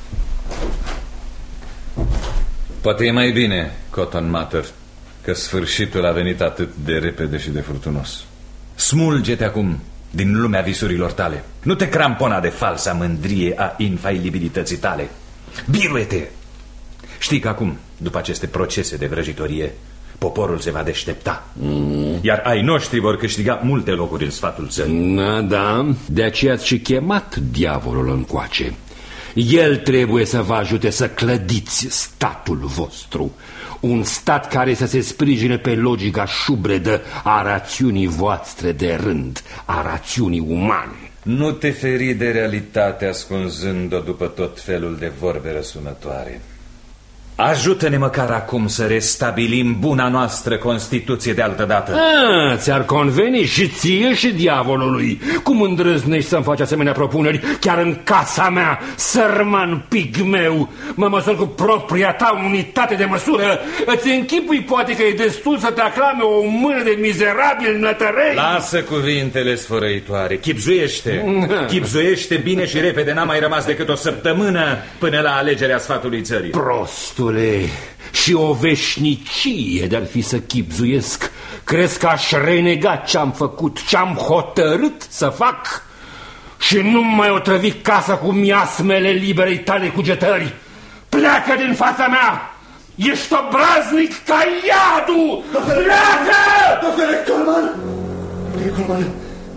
Poate e mai bine, Cotton Mather, că sfârșitul a venit atât de repede și de furtunos. Smulge-te acum din lumea visurilor tale. Nu te crampona de falsa mândrie a infailibilității tale. Biruie-te! Știi că acum, după aceste procese de vrăjitorie, poporul se va deștepta, mm. iar ai noștri vor câștiga multe locuri în sfatul țării. Da, da, de aceea ați și chemat diavolul încoace. El trebuie să vă ajute să clădiți statul vostru, un stat care să se sprijine pe logica șubredă a rațiunii voastre de rând, a rațiunii umane. Nu te feri de realitate ascunzând-o după tot felul de vorbe răsunătoare. Ajută-ne măcar acum să restabilim buna noastră Constituție de altădată. Ah, ți-ar conveni și ție și diavolului. Cum îndrăznești să-mi faci asemenea propuneri chiar în casa mea, sărman pigmeu? Mă măsor cu propria ta unitate de măsură. Îți închipui poate că e destul să te aclame o mână de mizerabil nătărei? Lasă cuvintele sfărăitoare, chipzuiește. Chipzuiește bine și repede, n-a mai rămas decât o săptămână până la alegerea sfatului țării. Prostul. Și o veșnicie de-ar fi să chipzuiesc. Crezi că aș renega ce-am făcut, ce-am hotărât să fac? Și nu mai otrăvi casa cu miasmele liberei tale cugetări. Pleacă din fața mea! Ești obraznic ca iadul! Pleacă! Doktore Coleman! Doktore Coleman!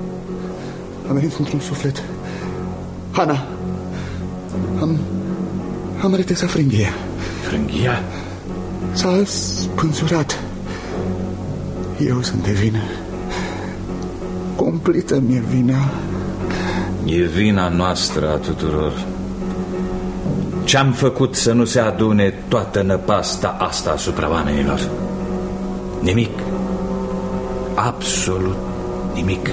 Am venit într-un suflet. Hana! Am... am retezat frânghia. Frânghia? S-a spânzurat. Eu sunt de vină. Cumplită mi-e vina. E vina noastră a tuturor. Ce-am făcut să nu se adune toată năpasta asta asupra oamenilor? Nimic. Absolut nimic.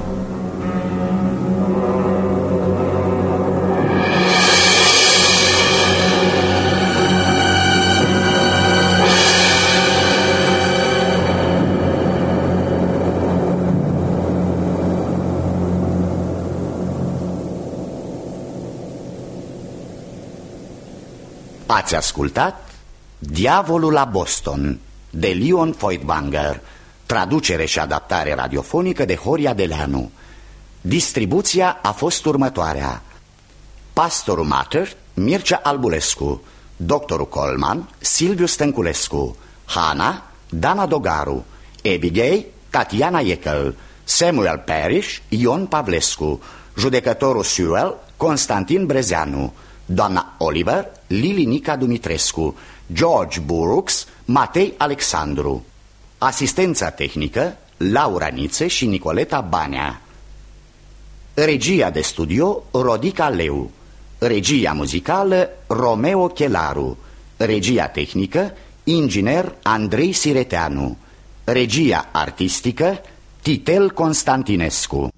Ați ascultat Diavolul la Boston de Leon Feuchtwanger, traducere și adaptare radiofonică de Horia Deleanu. Distribuția a fost următoarea: Pastorul Mater, Mircea Albulescu; Doctorul Coleman, Silviu Stănculescu; Hana, Dana Dogaru; Abigail, Tatiana Iekel; Samuel Parrish, Ion Pavlescu; judecătorul Sewell, Constantin Brezeanu; doamna Oliver, Lili Nica Dumitrescu; George Burux, Matei Alexandru; asistența tehnică, Laura Nițe și Nicoleta Banea; regia de studio, Rodica Leu; regia muzicală, Romeo Chelaru; regia tehnică, inginer Andrei Sireteanu; regia artistică, Titel Constantinescu.